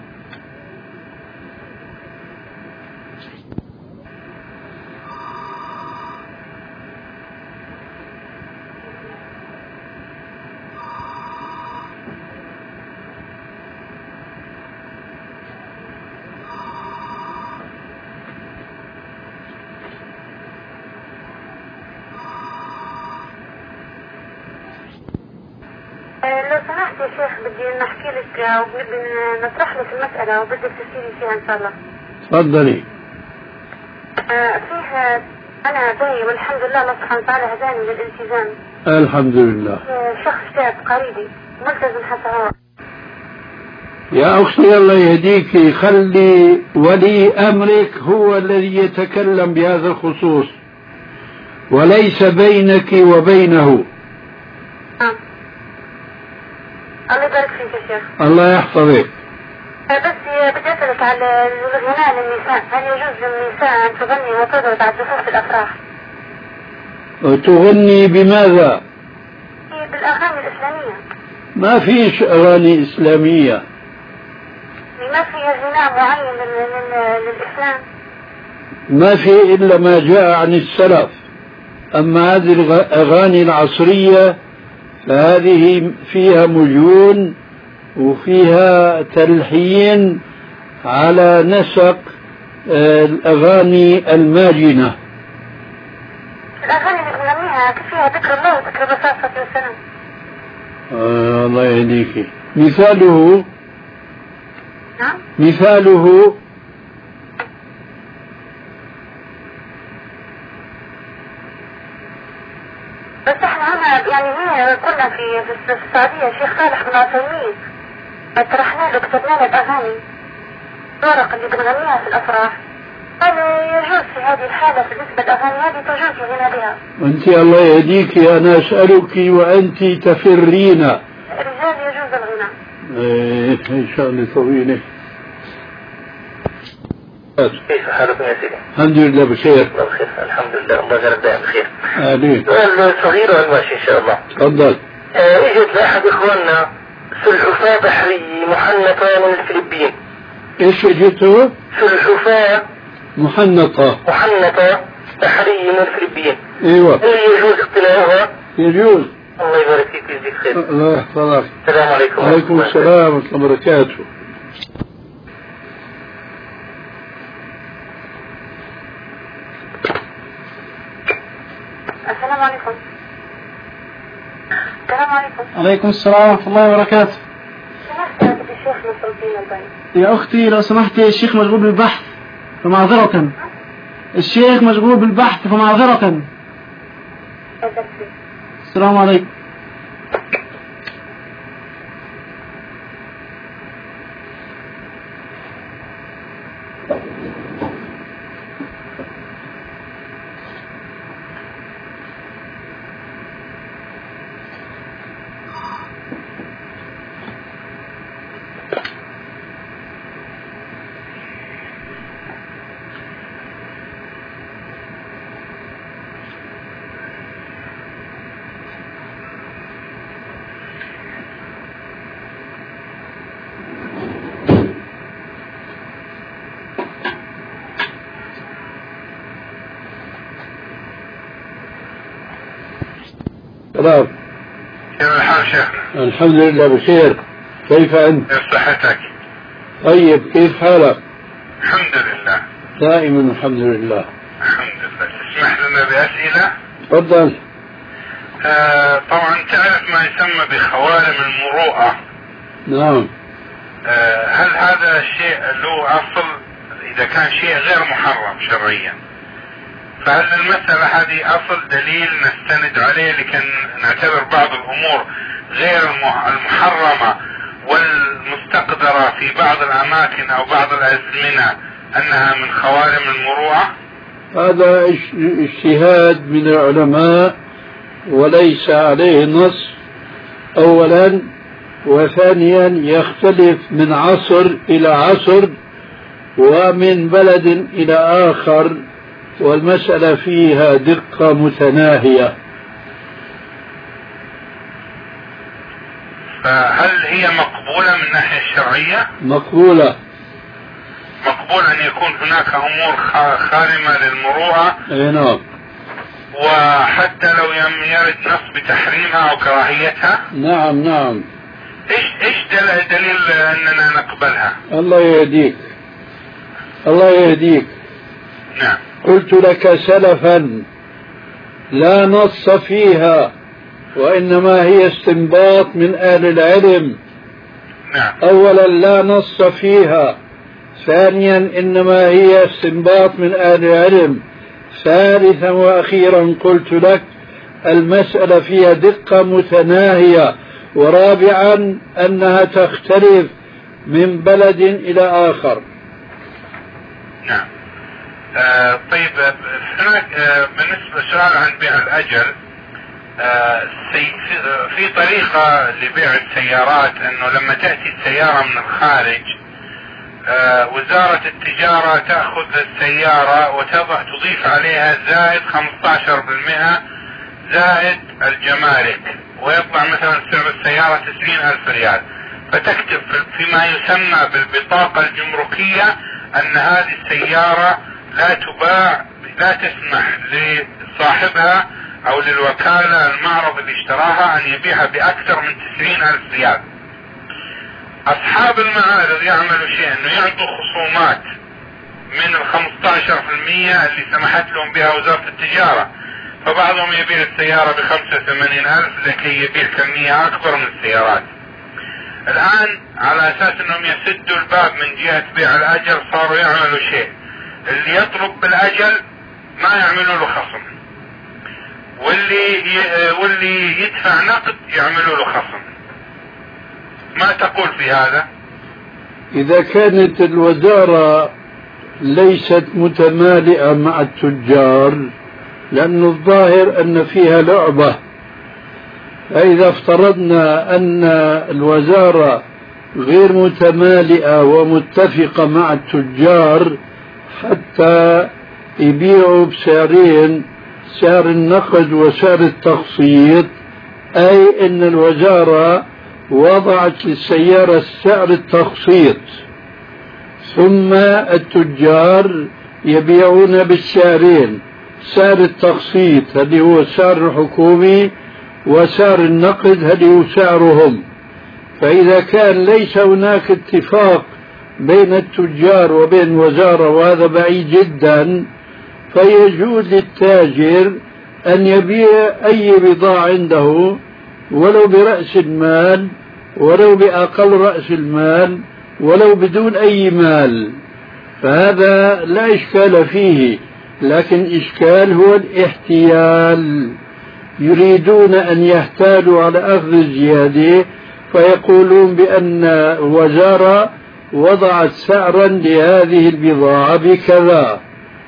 لو سمحت يا شيخ بدي نحكي لك وبدي نطرح لك المسألة وبدك تفسيري فيها إن شاء الله. تفضلي. آه فيها أنا جاي والحمد لله الله سبحانه وتعالى هداني للالتزام. الحمد لله. آه شخص شاب قريبي ملتزم حتى هو. يا أختي الله يهديك، خلي ولي أمرك هو الذي يتكلم بهذا الخصوص وليس بينك وبينه. آه. الله يبارك فيك يا شيخ. الله يحفظك. بس بدي أسألك على الغناء للنساء، هل يجوز للنساء أن تغني وتضرب على الدفوف في الأفراح؟ وتغني بماذا؟ بالأغاني الإسلامية. ما فيش أغاني إسلامية. ما في غناء معين للإسلام؟ ما في إلا ما جاء عن السلف. أما هذه الأغاني العصرية فهذه فيها مليون وفيها تلحين على نسق الأغاني الماجنة. الأغاني اللي بنغنيها فيها ذكر الله وذكر الرسول صلى الله عليه وسلم. آه الله يهديك. مثاله؟ نعم؟ مثاله؟ بس احنا هنا يعني هي كنا في في السعودية الشيخ صالح بن عثيمين طرحنا له كتبنا له الأغاني الورق اللي بنغنيها في الأفراح. قال يجوز في هذه الحالة بالنسبة للأغاني هذه تجوز الغناء بها. وأنت الله يهديك أنا أسألك وأنت تفرين. الرجال يجوز الغناء. إيه إن شاء الله طويلة. كيف حالكم يا سيدي؟ الحمد لله بخير. الله بخير الحمد لله الله يجعلك دائما بخير. آمين. سؤال صغير والماشي إن شاء الله. تفضل. آه اجت لأحد إخواننا سلحفاة بحرية محنطة من الفلبين. إيش اجته؟ سلحفاة محنطة. محنطة بحرية من الفلبين. ايوه. هل يجوز اقتناؤها؟ يجوز. الله يبارك فيك ويجزيك خير. الله يحفظك. السلام عليكم. وعليكم السلام ورحمة الله وبركاته. السلام عليكم. السلام عليكم. عليكم السلام ورحمة الله وبركاته. سمحت يا الشيخ نصر الدين الباني. يا أختي لو سمحتي الشيخ مشغول بالبحث فمعذرة. الشيخ مشغول بالبحث فمعذرة. السلام عليكم. سلام. كيف الحال شيخنا؟ الحمد لله بخير. كيف أنت؟ كيف صحتك؟ طيب كيف حالك؟ الحمد لله دائما الحمد لله. الحمد لله. تسمح لنا بأسئلة؟ تفضل. آه طبعا تعرف ما يسمى بخوارم المروءة. نعم. آه هل هذا الشيء له أصل إذا كان شيء غير محرم شرعيا؟ فهل المسألة هذه أصل دليل نستند عليه لكن نعتبر بعض الأمور غير المحرمة والمستقدرة في بعض الأماكن أو بعض الأزمنة أنها من خوارم المروءة؟ هذا اجتهاد من العلماء وليس عليه نص أولا، وثانيا يختلف من عصر إلى عصر ومن بلد إلى آخر، والمسألة فيها دقة متناهية. فهل هي مقبولة من الناحية الشرعية؟ مقبولة. مقبول أن يكون هناك أمور خارمة للمروءة؟ أي نعم. وحتى لو لم يرد نص بتحريمها أو كراهيتها؟ نعم نعم. إيش إيش دليل أننا نقبلها؟ الله يهديك الله يهديك. نعم. قلت لك سلفا لا نص فيها وإنما هي استنباط من أهل العلم. نعم. أولا لا نص فيها، ثانيا إنما هي استنباط من أهل العلم، ثالثا وأخيرا قلت لك المسألة فيها دقة متناهية، ورابعا أنها تختلف من بلد إلى آخر. نعم. آه طيب هناك آه بالنسبة لسؤال عن بيع الأجل، آه في طريقة لبيع السيارات أنه لما تأتي السيارة من الخارج آه وزارة التجارة تأخذ السيارة وتضع تضيف عليها زائد خمسة عشر بالمئة زائد الجمارك، ويطلع مثلا سعر السيارة تسعين ألف ريال، فتكتب فيما يسمى بالبطاقة الجمركية أن هذه السيارة لا تباع، لا تسمح لصاحبها أو للوكالة المعرض اللي اشتراها أن يبيعها بأكثر من تسعين ألف ريال. أصحاب المعارض يعملوا شيء أنه يعطوا خصومات من الخمسة عشر بالمئة اللي سمحت لهم بها وزارة التجارة، فبعضهم يبيع السيارة بخمسة وثمانين ألف لكي يبيع كمية أكبر من السيارات. الآن على أساس أنهم يسدوا الباب من جهة بيع الأجل صاروا يعملوا شيء، اللي يطلب بالأجل ما يعملوا له خصم، واللي واللي يدفع نقد يعملوا له خصم. ما تقول في هذا؟ إذا كانت الوزارة ليست متمالئة مع التجار، لأن الظاهر أن فيها لعبة، فإذا افترضنا أن الوزارة غير متمالئة ومتفقة مع التجار حتى يبيعوا بسعرين، سعر النقد وسعر التقسيط، أي أن الوزارة وضعت للسيارة سعر التقسيط ثم التجار يبيعون بالسعرين، سعر التقسيط هذا هو السعر الحكومي وسعر النقد هذا هو سعرهم. فإذا كان ليس هناك اتفاق بين التجار وبين الوزارة وهذا بعيد جدا، فيجوز للتاجر أن يبيع أي بضاعة عنده ولو برأس المال ولو بأقل رأس المال ولو بدون أي مال، فهذا لا إشكال فيه. لكن إشكال هو الاحتيال، يريدون أن يحتالوا على أخذ الزيادة، فيقولون بأن الوزارة وضعت سعرا لهذه البضاعة بكذا،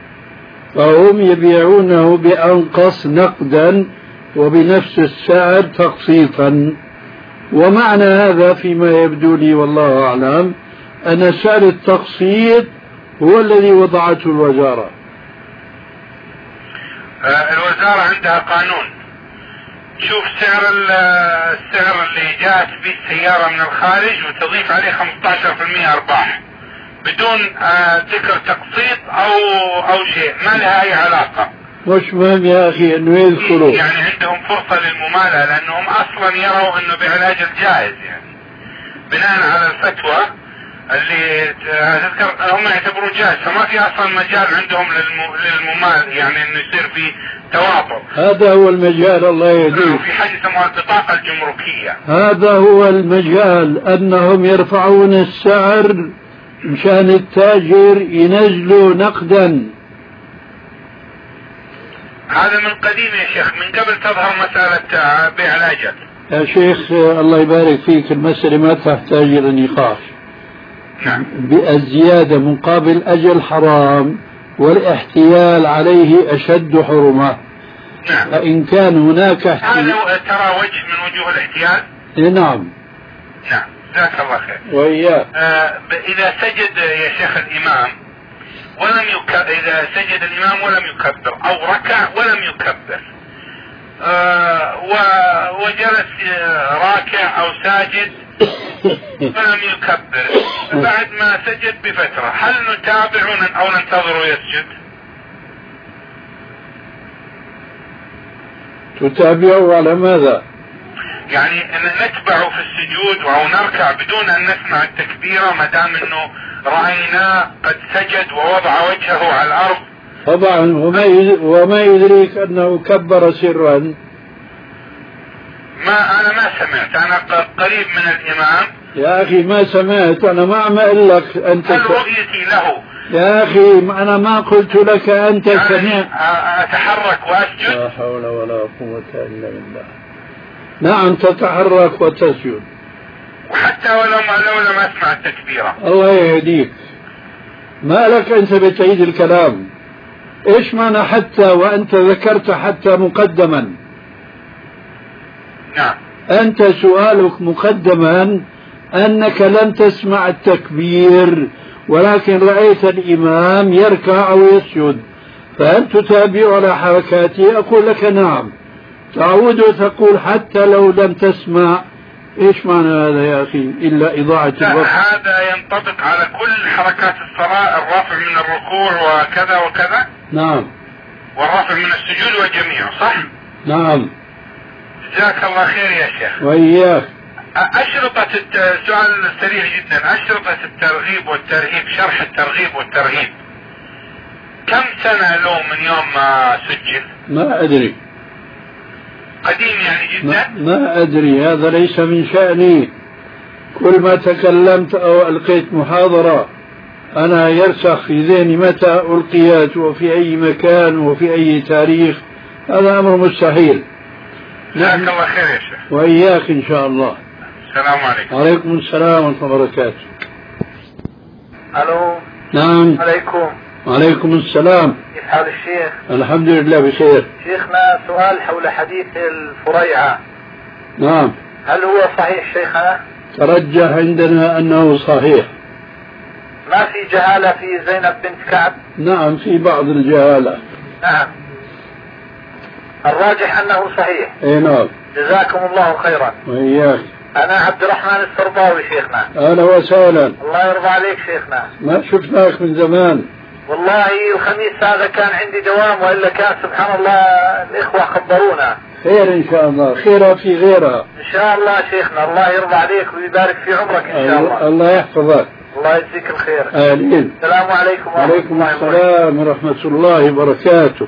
فهم يبيعونه بأنقص نقدا وبنفس السعر تقسيطا. ومعنى هذا فيما يبدو لي والله أعلم أن سعر التقسيط هو الذي وضعته الوزارة. الوزارة عندها قانون، تشوف سعر السعر اللي جاءت به السيارة من الخارج وتضيف عليه خمسة عشر بالمئة أرباح بدون ذكر تقسيط أو أو شيء، ما لها أي علاقة. مش مهم يا أخي أنه يذكروا. يعني عندهم فرصة للممالة لأنهم أصلا يروا أنه بيع الأجل جائز، يعني بناء على الفتوى اللي تذكر هم يعتبروا جائز، فما في أصلا مجال عندهم للممال، يعني أنه يصير في تواطؤ. هذا هو المجال. الله يهديك. في حاجة يسموها البطاقة الجمركية. هذا هو المجال، أنهم يرفعون السعر مشان التاجر ينزلوا نقدا. هذا من قديم يا شيخ، من قبل تظهر مسألة بيع الأجل. يا شيخ الله يبارك فيك، المسألة ما تحتاج إلى نقاش. نعم. الزيادة مقابل أجل حرام، والاحتيال عليه أشد حرمة. نعم. فإن كان هناك احتيال، هذا ترى وجه من وجوه الاحتيال. نعم. نعم جزاك الله خير. وإياك. آه إذا سجد يا شيخ الإمام ولم يكبر، إذا سجد الإمام ولم يكبر أو ركع ولم يكبر، آه وجلس راكع أو ساجد ولم يكبر بعد ما سجد بفترة، هل نتابع أو ننتظر يسجد؟ تتابعه على ماذا؟ يعني أن نتبعه في السجود أو نركع بدون أن نسمع التكبيرة ما دام أنه رأينا قد سجد ووضع وجهه على الأرض. طبعا. وما وما يدريك أنه كبر سرا؟ ما أنا ما سمعت، أنا قريب من الإمام. يا أخي ما سمعت، أنا ما عم أقول لك أنت. هل رؤيتي له؟ يا أخي أنا ما قلت لك أنت سمعت. أتحرك وأسجد؟ لا حول ولا قوة إلا بالله. نعم تتحرك وتسجد. وحتى ولو ما لو لم أسمع التكبيرة. الله يهديك. ما لك أنت بتعيد الكلام؟ إيش معنى حتى وأنت ذكرت حتى مقدما؟ نعم. أنت سؤالك مقدما أنك لم تسمع التكبير ولكن رأيت الإمام يركع أو يسجد، فهل تتابع على حركاته؟ أقول لك نعم. تعود وتقول حتى لو لم تسمع. إيش معنى هذا يا أخي إلا إضاعة الوقت؟ هذا ينطبق على كل حركات الصلاة، الرفع من الركوع وكذا وكذا. نعم. والرفع من السجود وجميعه، صح؟ نعم. جزاك الله خير يا شيخ. وإياك. أشرطة السؤال سريع جدا، أشرطة الترغيب والترهيب، شرح الترغيب والترهيب كم سنة له من يوم ما سجل؟ ما أدري. قديم يعني جدا؟ ما, ما أدري، هذا ليس من شأني. كل ما تكلمت أو ألقيت محاضرة أنا يرسخ في ذهني متى ألقيت وفي أي مكان وفي أي تاريخ، هذا أمر مستحيل. جزاك الله خير يا شيخ. وإياك إن شاء الله. السلام عليكم. وعليكم السلام ورحمة الله وبركاته. ألو. نعم. عليكم. وعليكم السلام. كيف حال الشيخ؟ الحمد لله بخير. شيخنا سؤال حول حديث الفريعة. نعم. هل هو صحيح شيخنا؟ ترجح عندنا أنه صحيح. ما في جهالة في زينب بنت كعب؟ نعم في بعض الجهالة. نعم. الراجح أنه صحيح. اي نعم. جزاكم الله خيرا. وإياك. أنا عبد الرحمن السرباوي شيخنا. أهلا وسهلا. الله يرضى عليك شيخنا. ما شفناك من زمان. والله الخميس هذا كان عندي دوام، وإلا كان سبحان الله الإخوة خبرونا. خير إن شاء الله، خيرها في غيرها إن شاء الله شيخنا. الله يرضى عليك ويبارك في عمرك إن شاء الله. الله يحفظك. الله يجزيك الخير. آمين. السلام عليكم ورحمة وعليكم الله وبركاته. السلام ورحمة الله وبركاته.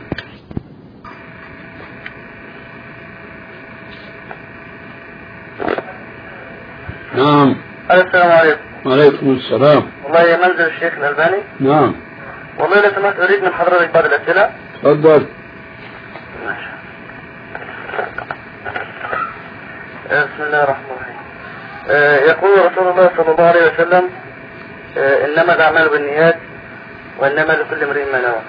نعم. السلام عليكم. وعليكم السلام. والله يا منزل الشيخ الألباني. نعم. والله لو سمحت أريد من حضرتك بعض الأسئلة. تفضل. بسم الله الرحمن الرحيم. آه يقول رسول الله صلى الله عليه وسلم آه إنما الأعمال بالنيات وإنما لكل امرئ ما نوى.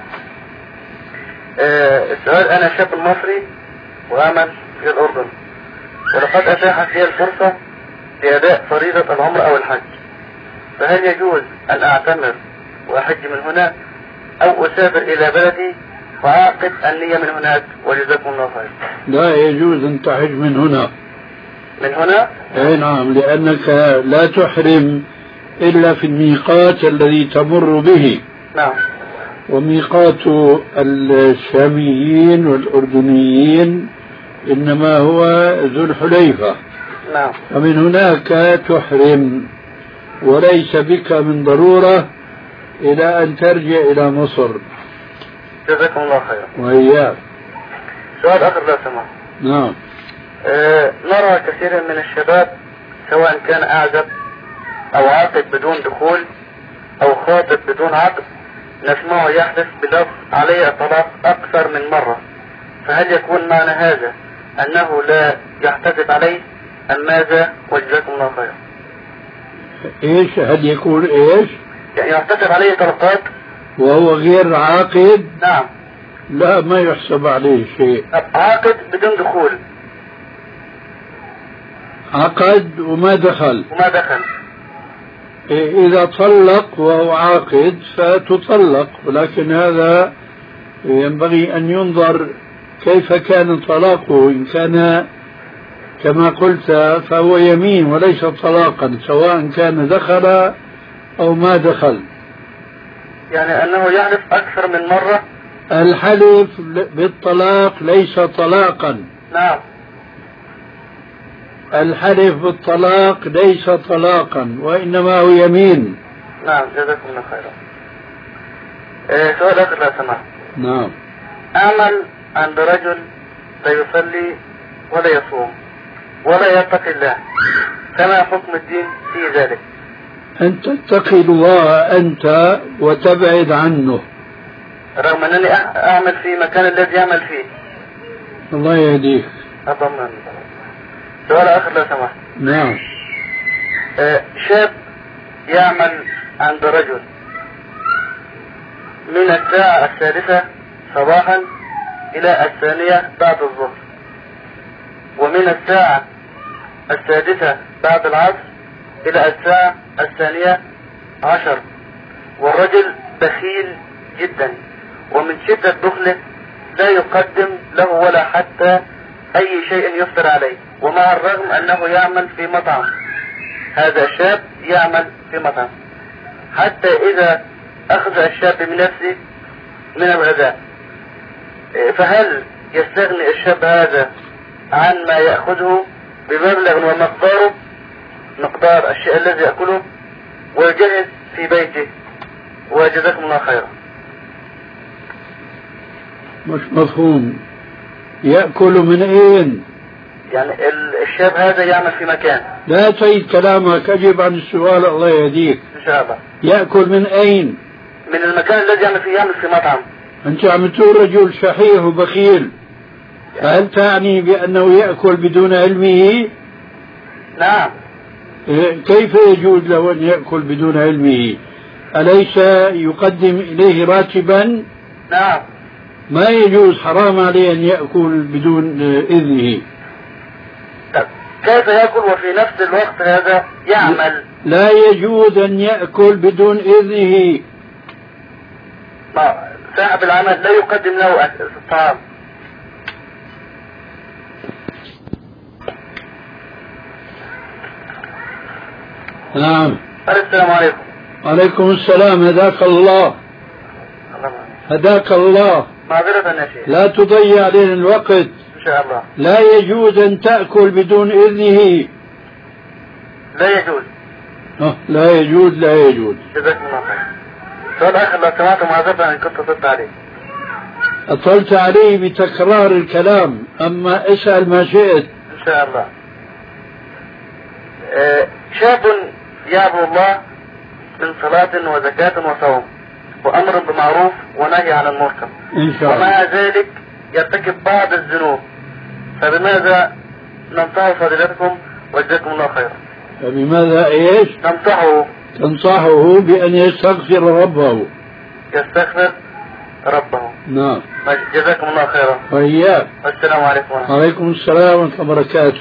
آه السؤال: أنا شاب مصري وأعمل في الأردن، ولقد أتاحت لي الفرصة لأداء فريضة العمرة أو الحج، فهل يجوز أن أعتمر وأحج من هنا أو أسافر إلى بلدي وأعقد النية من هناك؟ وجزاكم الله خير. لا يجوز أن تحج من هنا. من هنا؟ اي نعم، لأنك لا تحرم إلا في الميقات الذي تمر به. نعم. وميقات الشاميين والأردنيين إنما هو ذو الحليفة. نعم. فمن هناك تحرم، وليس بك من ضرورة إلى أن ترجع إلى مصر. جزاكم الله خيرا. وإياك. سؤال آخر لو سمحت. نعم. أه نرى كثيرا من الشباب سواء كان أعزب أو عاقد بدون دخول أو خاطب بدون عقد نسمعه يحدث بلفظ عليه الطلاق أكثر من مرة، فهل يكون معنى هذا أنه لا يحتسب عليه أم ماذا؟ وجزاكم الله خيرا. إيش هل يكون إيش؟ يعني يحتسب عليه طلقات وهو غير عاقد؟ نعم. لا، ما يحسب عليه شيء. عاقد بدون دخول. عقد وما دخل. وما دخل. إذا طلق وهو عاقد فتطلق، ولكن هذا ينبغي أن ينظر كيف كان طلاقه. إن كان كما قلت فهو يمين وليس طلاقا، سواء كان دخل أو ما دخل. يعني أنه يحلف أكثر من مرة. الحلف بالطلاق ليس طلاقا. نعم. الحلف بالطلاق ليس طلاقا، وإنما هو يمين. نعم. جزاكم الله خيرا. إيه سؤال آخر لو سمحت. نعم. أعمل عند رجل لا يصلي ولا يصوم ولا يتقي الله، فما حكم الدين في ذلك؟ أن تتقي الله أنت وتبعد عنه، رغم أنني أعمل في مكان الذي يعمل فيه. الله يهديك. أضمن. سؤال آخر لو سمحت. نعم. آه شاب يعمل عند رجل من الساعة الثالثة صباحا إلى الثانية بعد الظهر، ومن الساعة السادسة بعد العصر إلى الساعة الثانية عشر، والرجل بخيل جدا، ومن شدة بخله لا يقدم له ولا حتى أي شيء يفطر عليه، ومع الرغم أنه يعمل في مطعم. هذا الشاب يعمل في مطعم، حتى إذا أخذ الشاب بنفسه من الغذاء، فهل يستغني الشاب هذا عن ما يأخذه بمبلغ ومقداره مقدار الشيء الذي يأكله ويجهز في بيته؟ وجزاكم الله خيرا. مش مفهوم. يأكل من أين؟ يعني الشاب هذا يعمل في مكان. لا تعيد كلامك، أجب عن السؤال الله يهديك. إن شاء الله. يأكل من أين؟ من المكان الذي يعمل فيه، يعمل في مطعم. أنت عم تقول رجل شحيح وبخيل، فهل تعني بأنه يأكل بدون علمه؟ نعم. كيف يجوز له أن يأكل بدون علمه؟ أليس يقدم إليه راتبا؟ نعم. ما يجوز، حرام عليه أن يأكل بدون إذنه. كيف يأكل وفي نفس الوقت هذا يعمل؟ لا يجوز أن يأكل بدون إذنه. ما صاحب العمل لا يقدم له الطعام. نعم. السلام عليكم. وعليكم السلام. هداك الله. هداك الله. معذرة يا شيخ. لا تضيع علينا الوقت. إن شاء الله. لا يجوز أن تأكل بدون إذنه. لا يجوز. أه لا يجوز لا يجوز. جزاكم الله خير. سؤال آخر لو سمعت، معذرة أن كنت أطلت عليه. أطلت عليه بتكرار الكلام، أما اسأل ما شئت. إن شاء الله. آه شاب يعبد الله من صلاة وزكاة وصوم وأمر بمعروف ونهي عن المنكر، إن شاء الله، ومع ذلك يرتكب بعض الذنوب، فبماذا ننصح فضيلتكم وجزاكم الله خيرا؟ فبماذا إيش؟ ننصحه. تنصحه بأن يستغفر ربه. يستغفر ربه. نعم. جزاكم الله خيرا. وإياك. السلام عليكم ورحمة الله. وعليكم السلام ورحمة الله وبركاته.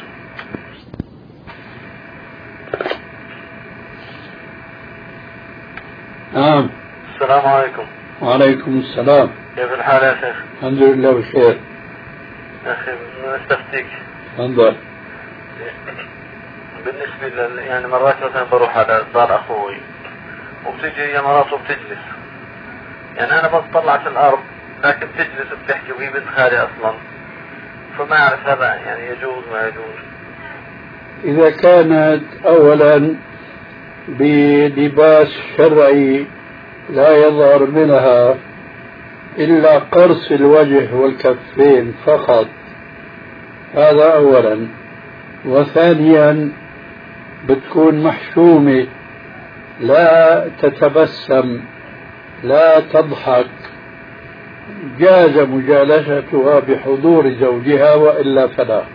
نعم. السلام عليكم. وعليكم السلام. كيف الحال يا شيخ؟ الحمد لله بخير. يا أخي نستفتيك. تفضل. بالنسبة لل يعني مرات مثلا بروح على دار أخوي وبتجي هي مرات وبتجلس، يعني أنا بطلع في الأرض لكن تجلس بتحكي وهي بنت خالي أصلا، فما أعرف هذا يعني يجوز ما يجوز. إذا كانت أولا بلباس شرعي لا يظهر منها إلا قرص الوجه والكفين فقط، هذا أولا. وثانيا بتكون محشومة، لا تتبسم لا تضحك، جاز مجالستها بحضور زوجها وإلا فلا.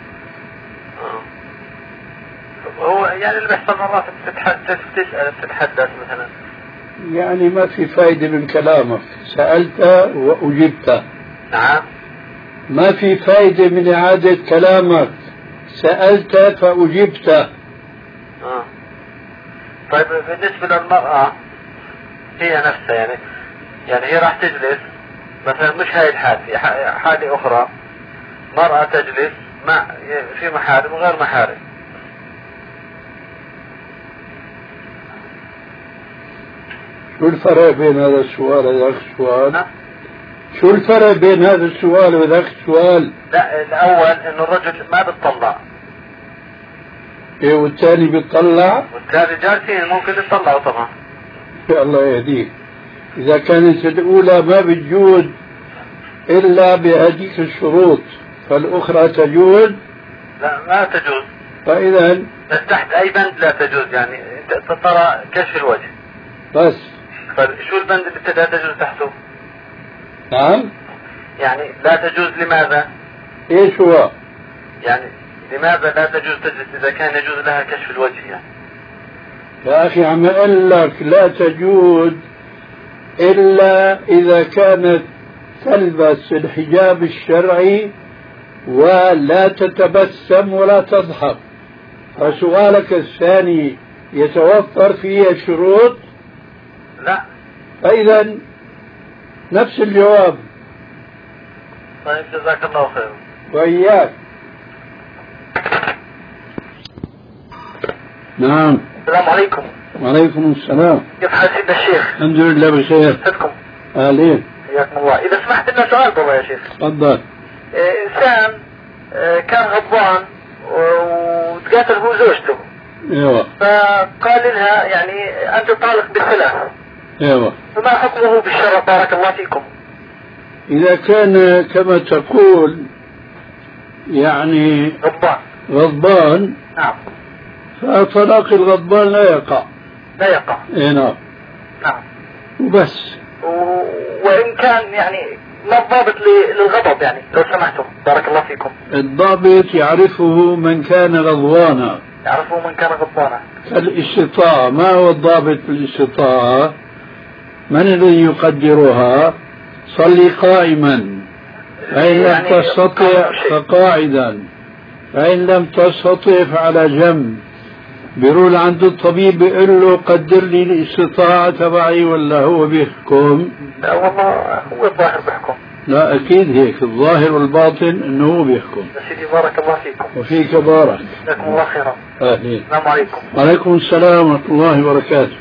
هو يعني اللي بيحصل مرات تسأل تتحدث مثلا، يعني ما في فايدة من كلامك، سألت وأجبت. نعم. ما في فايدة من إعادة كلامك، سألت فأجبت. آه. طيب بالنسبة للمرأة هي نفسها يعني يعني هي راح تجلس مثلا، مش هاي الحالة، حالة أخرى مرأة تجلس مع في محارم وغير محارم. شو الفرق بين هذا السؤال وذاك السؤال؟ نعم. شو الفرق بين هذا السؤال وذاك السؤال؟ لا الأول إنه الرجل ما بتطلع. إيه والثاني بيطلع؟ والثاني جالسين ممكن يطلعوا طبعا. يا الله يهديك. إذا كانت الأولى ما بتجوز إلا بهذيك الشروط فالأخرى تجوز؟ لا ما تجوز. فإذا تحت أي بند لا تجوز، يعني أنت ترى كشف الوجه بس. فشو البند اللي لا تجوز تحته؟ نعم. يعني لا تجوز لماذا؟ إيش هو؟ يعني لماذا لا تجوز تجلس إذا كان يجوز لها كشف الوجه يعني؟ يا أخي عم أقول لك لا تجوز إلا إذا كانت تلبس الحجاب الشرعي ولا تتبسم ولا تضحك. فسؤالك الثاني يتوفر فيه الشروط؟ لا. فإذا نفس الجواب. طيب جزاك الله خير. وإياك. نعم. السلام عليكم. وعليكم السلام. كيف حال سيدنا الشيخ؟ الحمد لله بخير. صدقكم. أهلين. حياكم الله. إذا سمحت لنا سؤال والله يا شيخ. تفضل. إيه إنسان إيه كان غضبان وتقاتل هو زوجته. ايوه. فقال لها يعني أنت طالق بالثلاث. ايوه. فما حكمه بالشرع بارك الله فيكم؟ إذا كان كما تقول يعني غضبان. غضبان. نعم. فطلاق الغضبان لا يقع. لا يقع. اي نعم. نعم. وبس. و... وإن كان يعني ما الضابط للغضب يعني لو سمحتم بارك الله فيكم؟ الضابط يعرفه من كان غضبانا. يعرفه من كان غضبانا. الاستطاعة. ما هو الضابط في الاستطاعة؟ من الذي يقدرها؟ صلي قائما، فإن لم يعني تستطع فقاعدا، فإن لم تستطع فعلى جنب. بيقول عند الطبيب بيقول له قدر لي الاستطاعة تبعي ولا هو بيحكم؟ لا والله هو الظاهر بيحكم. لا أكيد هيك الظاهر والباطن إنه هو بيحكم. سيدي بارك الله فيكم. وفيك بارك. جزاكم الله خيرا. أهلين. السلام عليكم. وعليكم السلام ورحمة الله وبركاته.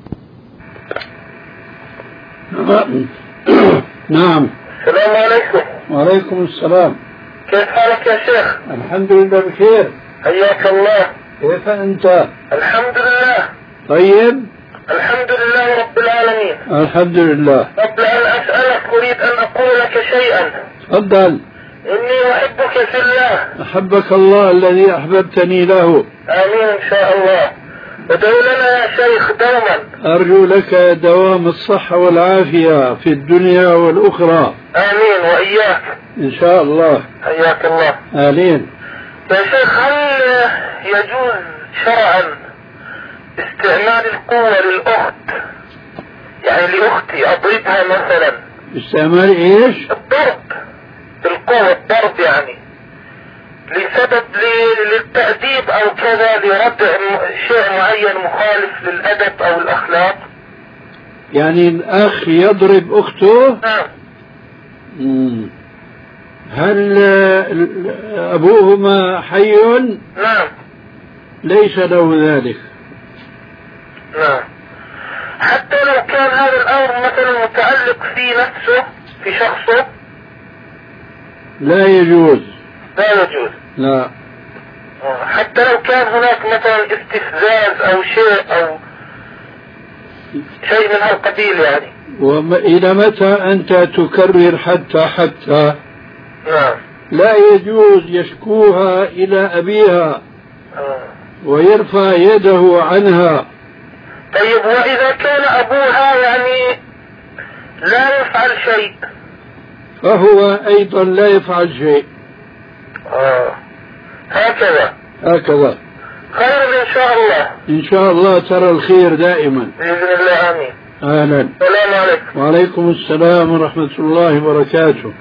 نعم. السلام عليكم. وعليكم السلام. كيف حالك يا شيخ؟ الحمد لله بخير. حياك الله. كيف أنت؟ الحمد لله. طيب. الحمد لله رب العالمين. الحمد لله. قبل أن أسألك أريد أن أقول لك شيئا. تفضل. إني أحبك في الله. أحبك الله الذي أحببتني له. آمين إن شاء الله. ادعو لنا يا شيخ دوما. أرجو لك دوام الصحة والعافية في الدنيا والأخرى. آمين وإياك. إن شاء الله. حياك الله. آمين. يا شيخ هل يجوز شرعا استعمال القوة للأخت؟ يعني لأختي أضربها مثلا. استعمال إيش؟ الضرب بالقوة، الضرب يعني لسبب للتأديب أو كذا، لردع شيء معين مخالف للأدب أو الأخلاق. يعني الأخ يضرب أخته؟ نعم. مم. هل أبوهما حي؟ نعم. ليس له ذلك. نعم. حتى لو كان هذا الأمر مثلا متعلق في نفسه في شخصه؟ لا يجوز. لا يجوز. لا. حتى لو كان هناك مثلا استفزاز أو شيء أو شيء من هالقبيل يعني. وإلى متى أنت تكرر حتى حتى؟ نعم. لا يجوز يشكوها إلى أبيها ويرفع يده عنها. طيب وإذا كان أبوها يعني لا يفعل شيء فهو أيضا لا يفعل شيء. آه. هكذا هكذا. خير إن شاء الله. إن شاء الله ترى الخير دائما بإذن الله. آمين. أهلا. السلام عليكم. وعليكم السلام ورحمة الله وبركاته.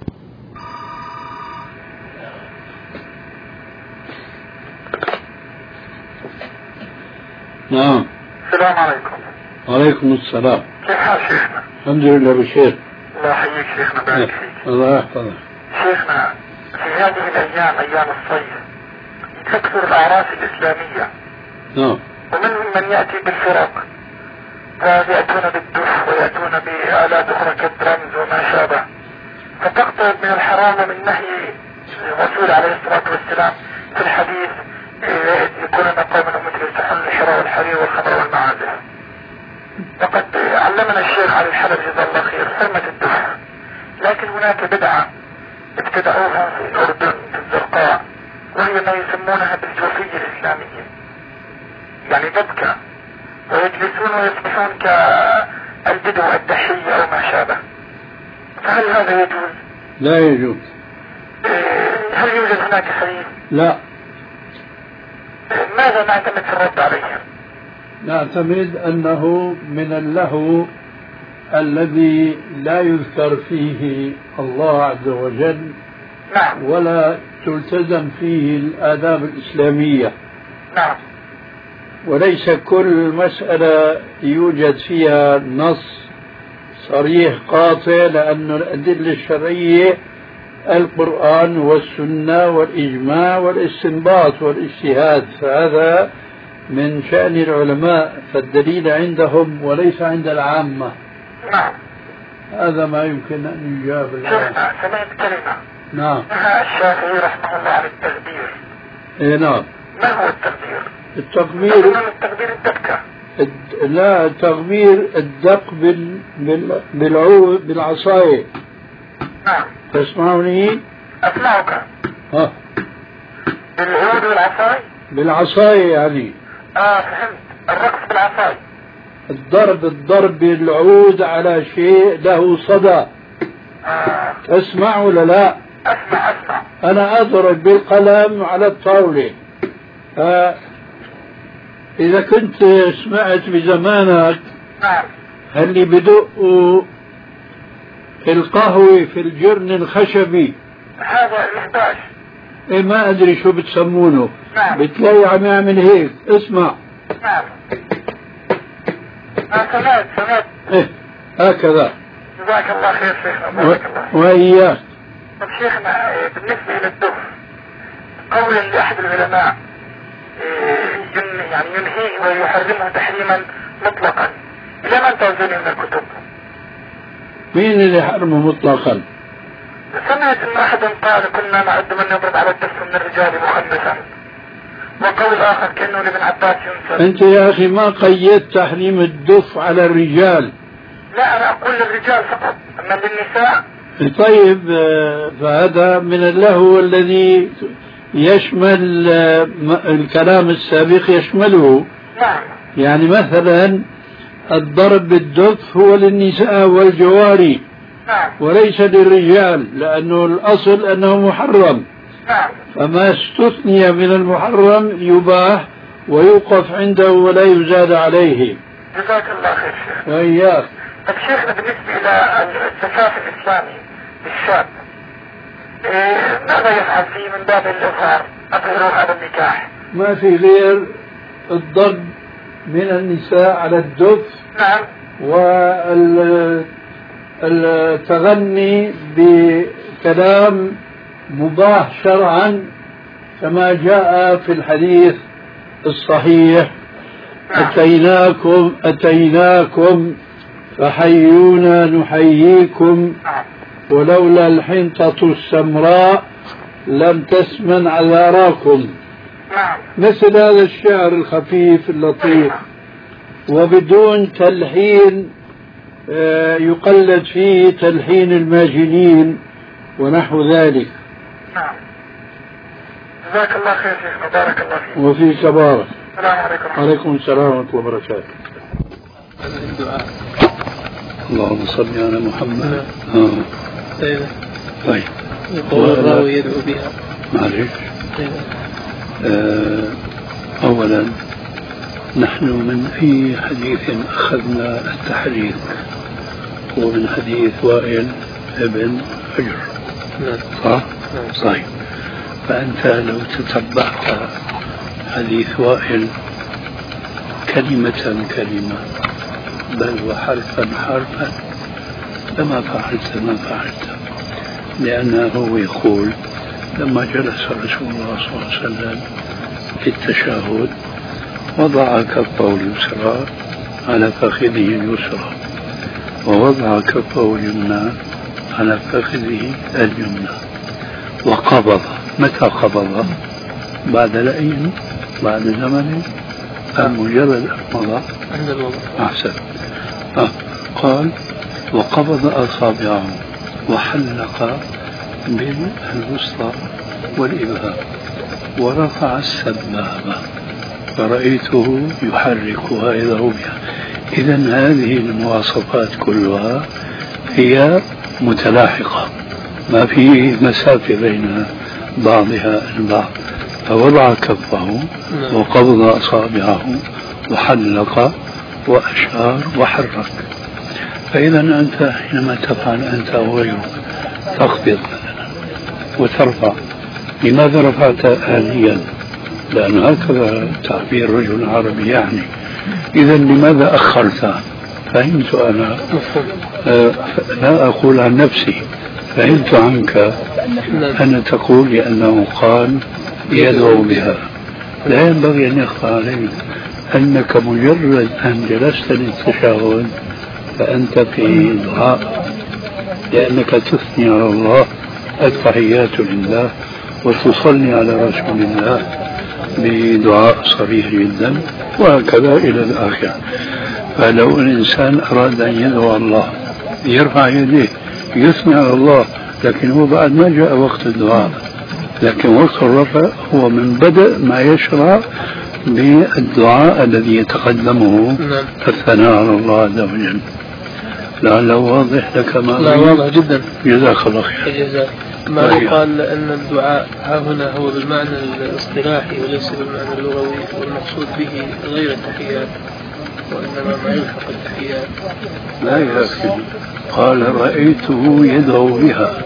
نعم. السلام عليكم. وعليكم السلام. كيف حال شيخنا؟ الحمد لله بخير. الله يحييك شيخنا، بارك فيك. الله يحفظك. شيخنا في هذه الأيام أيام الصيف تكثر الأعراس الإسلامية. نعم. ومنهم من يأتي بالفرق فيأتون بالدف ويأتون بآلات أخرى كالدرمز وما شابه، فتقترب من الحرام ومن نهي الرسول عليه الصلاة والسلام في الحديث يكون قوم مثل يستحل الحرى والحرير والخمر والمعازف. لقد علمنا الشيخ علي الحلبي جزاه الله خير حرمة الدف، لكن هناك بدعة ابتدعوها في الأردن في الزرقاء وهي ما يسمونها بالجوفية الإسلامية، يعني دبكة ويجلسون ويصبحون كالبدو الدحية أو ما شابه. فهل هذا يجوز؟ لا يجوز. هل يوجد هناك خليل؟ لا. ماذا نعتمد في الرد عليه؟ نعتمد أنه من اللهو الذي لا يذكر فيه الله عز وجل. نعم. ولا تلتزم فيه الآداب الإسلامية. نعم. وليس كل مسألة يوجد فيها نص صريح قاطع، لأن الأدلة الشرعية القرآن والسنة والإجماع والاستنباط والاجتهاد، فهذا من شأن العلماء، فالدليل عندهم وليس عند العامة. نعم. هذا ما يمكن أن يجاب الآن. سمعت كلمة. نعم. نهى الشافعي رحمه الله عن التغبير. إيه نعم. ما هو التغبير؟ التغبير التغبير الدبكة. لا، التغبير الدق بال... بال... بالعود بالعصاية. نعم. تسمعني؟ أسمعك. ها. بالعود والعصاية؟ بالعصاية يعني. آه فهمت، الرقص بالعصاية. الضرب الضرب بالعود على شيء له صدى. آه. تسمع ولا لا؟ أسمع أسمع. أنا أضرب بالقلم على الطاولة. آه. إذا كنت سمعت بزمانك. نعم. اللي بدقوا القهوة في الجرن الخشبي، هذا المحباش. إيه ما أدري شو بتسمونه. نعم. بتلاقي عم يعمل هيك. اسمع. نعم. آه سمعت سمعت. إيه هكذا. جزاك الله خير شيخنا، بارك الله. وإياك. طب شيخنا بالنسبة إلى الدف، قول لأحد العلماء يعني ينهيه ويحرمه تحريما مطلقا، إلى من توزني من الكتب؟ مين اللي حرمه مطلقا؟ سمعت أن أحد قال كنا نعد من يضرب على الدف من الرجال مخنثا، وقول آخر كأنه لابن عباس ينسب. أنت يا أخي ما قيدت تحريم الدف على الرجال. لا أنا أقول للرجال فقط، أما للنساء. طيب فهذا من اللهو الذي يشمل الكلام السابق يشمله. نعم. يعني مثلا الضرب بالدف هو للنساء والجواري. نعم. وليس للرجال، لأنه الأصل أنه محرم. نعم. فما استثني من المحرم يباح ويوقف عنده ولا يزاد عليه. جزاك الله خير شيخ. وإياك. طب شيخنا بالنسبة إلى الزفاف الإسلامي للشاب، إيه ماذا يفعل فيه من باب الإظهار أظهره على النكاح؟ ما في غير الضرب من النساء على الدف. نعم. والتغني بكلام مباح شرعا كما جاء في الحديث الصحيح أتيناكم أتيناكم فحيونا نحييكم ولولا الحنطة السمراء لم تسمن عذاراكم. مثل هذا الشعر الخفيف اللطيف وبدون تلحين يقلد فيه تلحين الماجنين ونحو ذلك. نعم. جزاك الله خير شيخنا، بارك الله فيك. وفيك بارك. السلام عليكم. عليكم السلام ورحمة الله وبركاته. الدعاء. اللهم صل على محمد. آه. طيب. طيب. يقول الراوي يدعو بها. معلش. طيب. آه أولا نحن من أي حديث أخذنا التحريك؟ هو من حديث وائل ابن حجر. نعم. صح؟ نعم. طيب. فأنت لو تتبعت حديث وائل كلمة كلمة بل وحرفا حرفا لما فعلت ما فعلت، لأنه يقول لما جلس رسول الله صلى الله عليه وسلم في التشهد وضع كفه اليسرى على فخذه اليسرى ووضع كفه اليمنى على فخذه اليمنى وقبض. متى قبض؟ بعد لئيم، بعد زمن، أم مجرد مضى؟ عند الوضع. أحسن. آه. قال وقبض أصابعه وحلق بالوسطى والإبهام ورفع السبابة فرأيته يحركها إذا بها. إذن هذه المواصفات كلها هي متلاحقة، ما في مسافة بين بعضها البعض. فوضع كفه وقبض أصابعه وحلق وأشار وحرك. فإذا أنت حينما تفعل أنت وغيرك تخفض وترفع. لماذا رفعت آنيا؟ لأن هكذا تعبير رجل عربي يعني. إذا لماذا أخرت؟ فهمت أنا، لا أقول عن نفسي، فهمت عنك أن تقول لأنه قال يدعو بها. لا ينبغي أن يخفى عليك أنك مجرد أن جلست للتشهد فأنت في دعاء، لأنك تثني على الله، التحيات لله، وتصلي على رسول الله بدعاء صريح جدا، وهكذا إلى الآخر. فلو الإنسان أراد أن يدعو الله يرفع يديه يثني على الله، لكن هو بعد ما جاء وقت الدعاء. لكن وقت الرفع هو من بدء ما يشرع بالدعاء الذي يتقدمه الثناء على الله عز وجل. لعله واضح لك ما لا واضح جدا. جزاك الله خير. جزاك. ما يقال أن الدعاء ها هنا هو بالمعنى الاصطلاحي وليس بالمعنى اللغوي، والمقصود به غير التحيات وإنما ما يلحق التحيات. لا يا أخي، قال رأيته يدعو بها،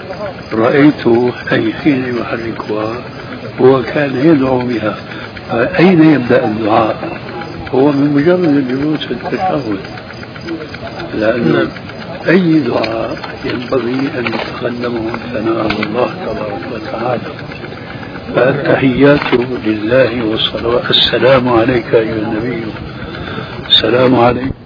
رأيته أي حين يحركها هو كان يدعو بها. فأين يبدأ الدعاء؟ هو من مجرد الجلوس في التشهد، لأن أي دعاء ينبغي أن يتقدمه الثناء على الله تبارك وتعالى. فالتحيات لله والصلوات. السلام عليك أيها النبي، السلام عليك.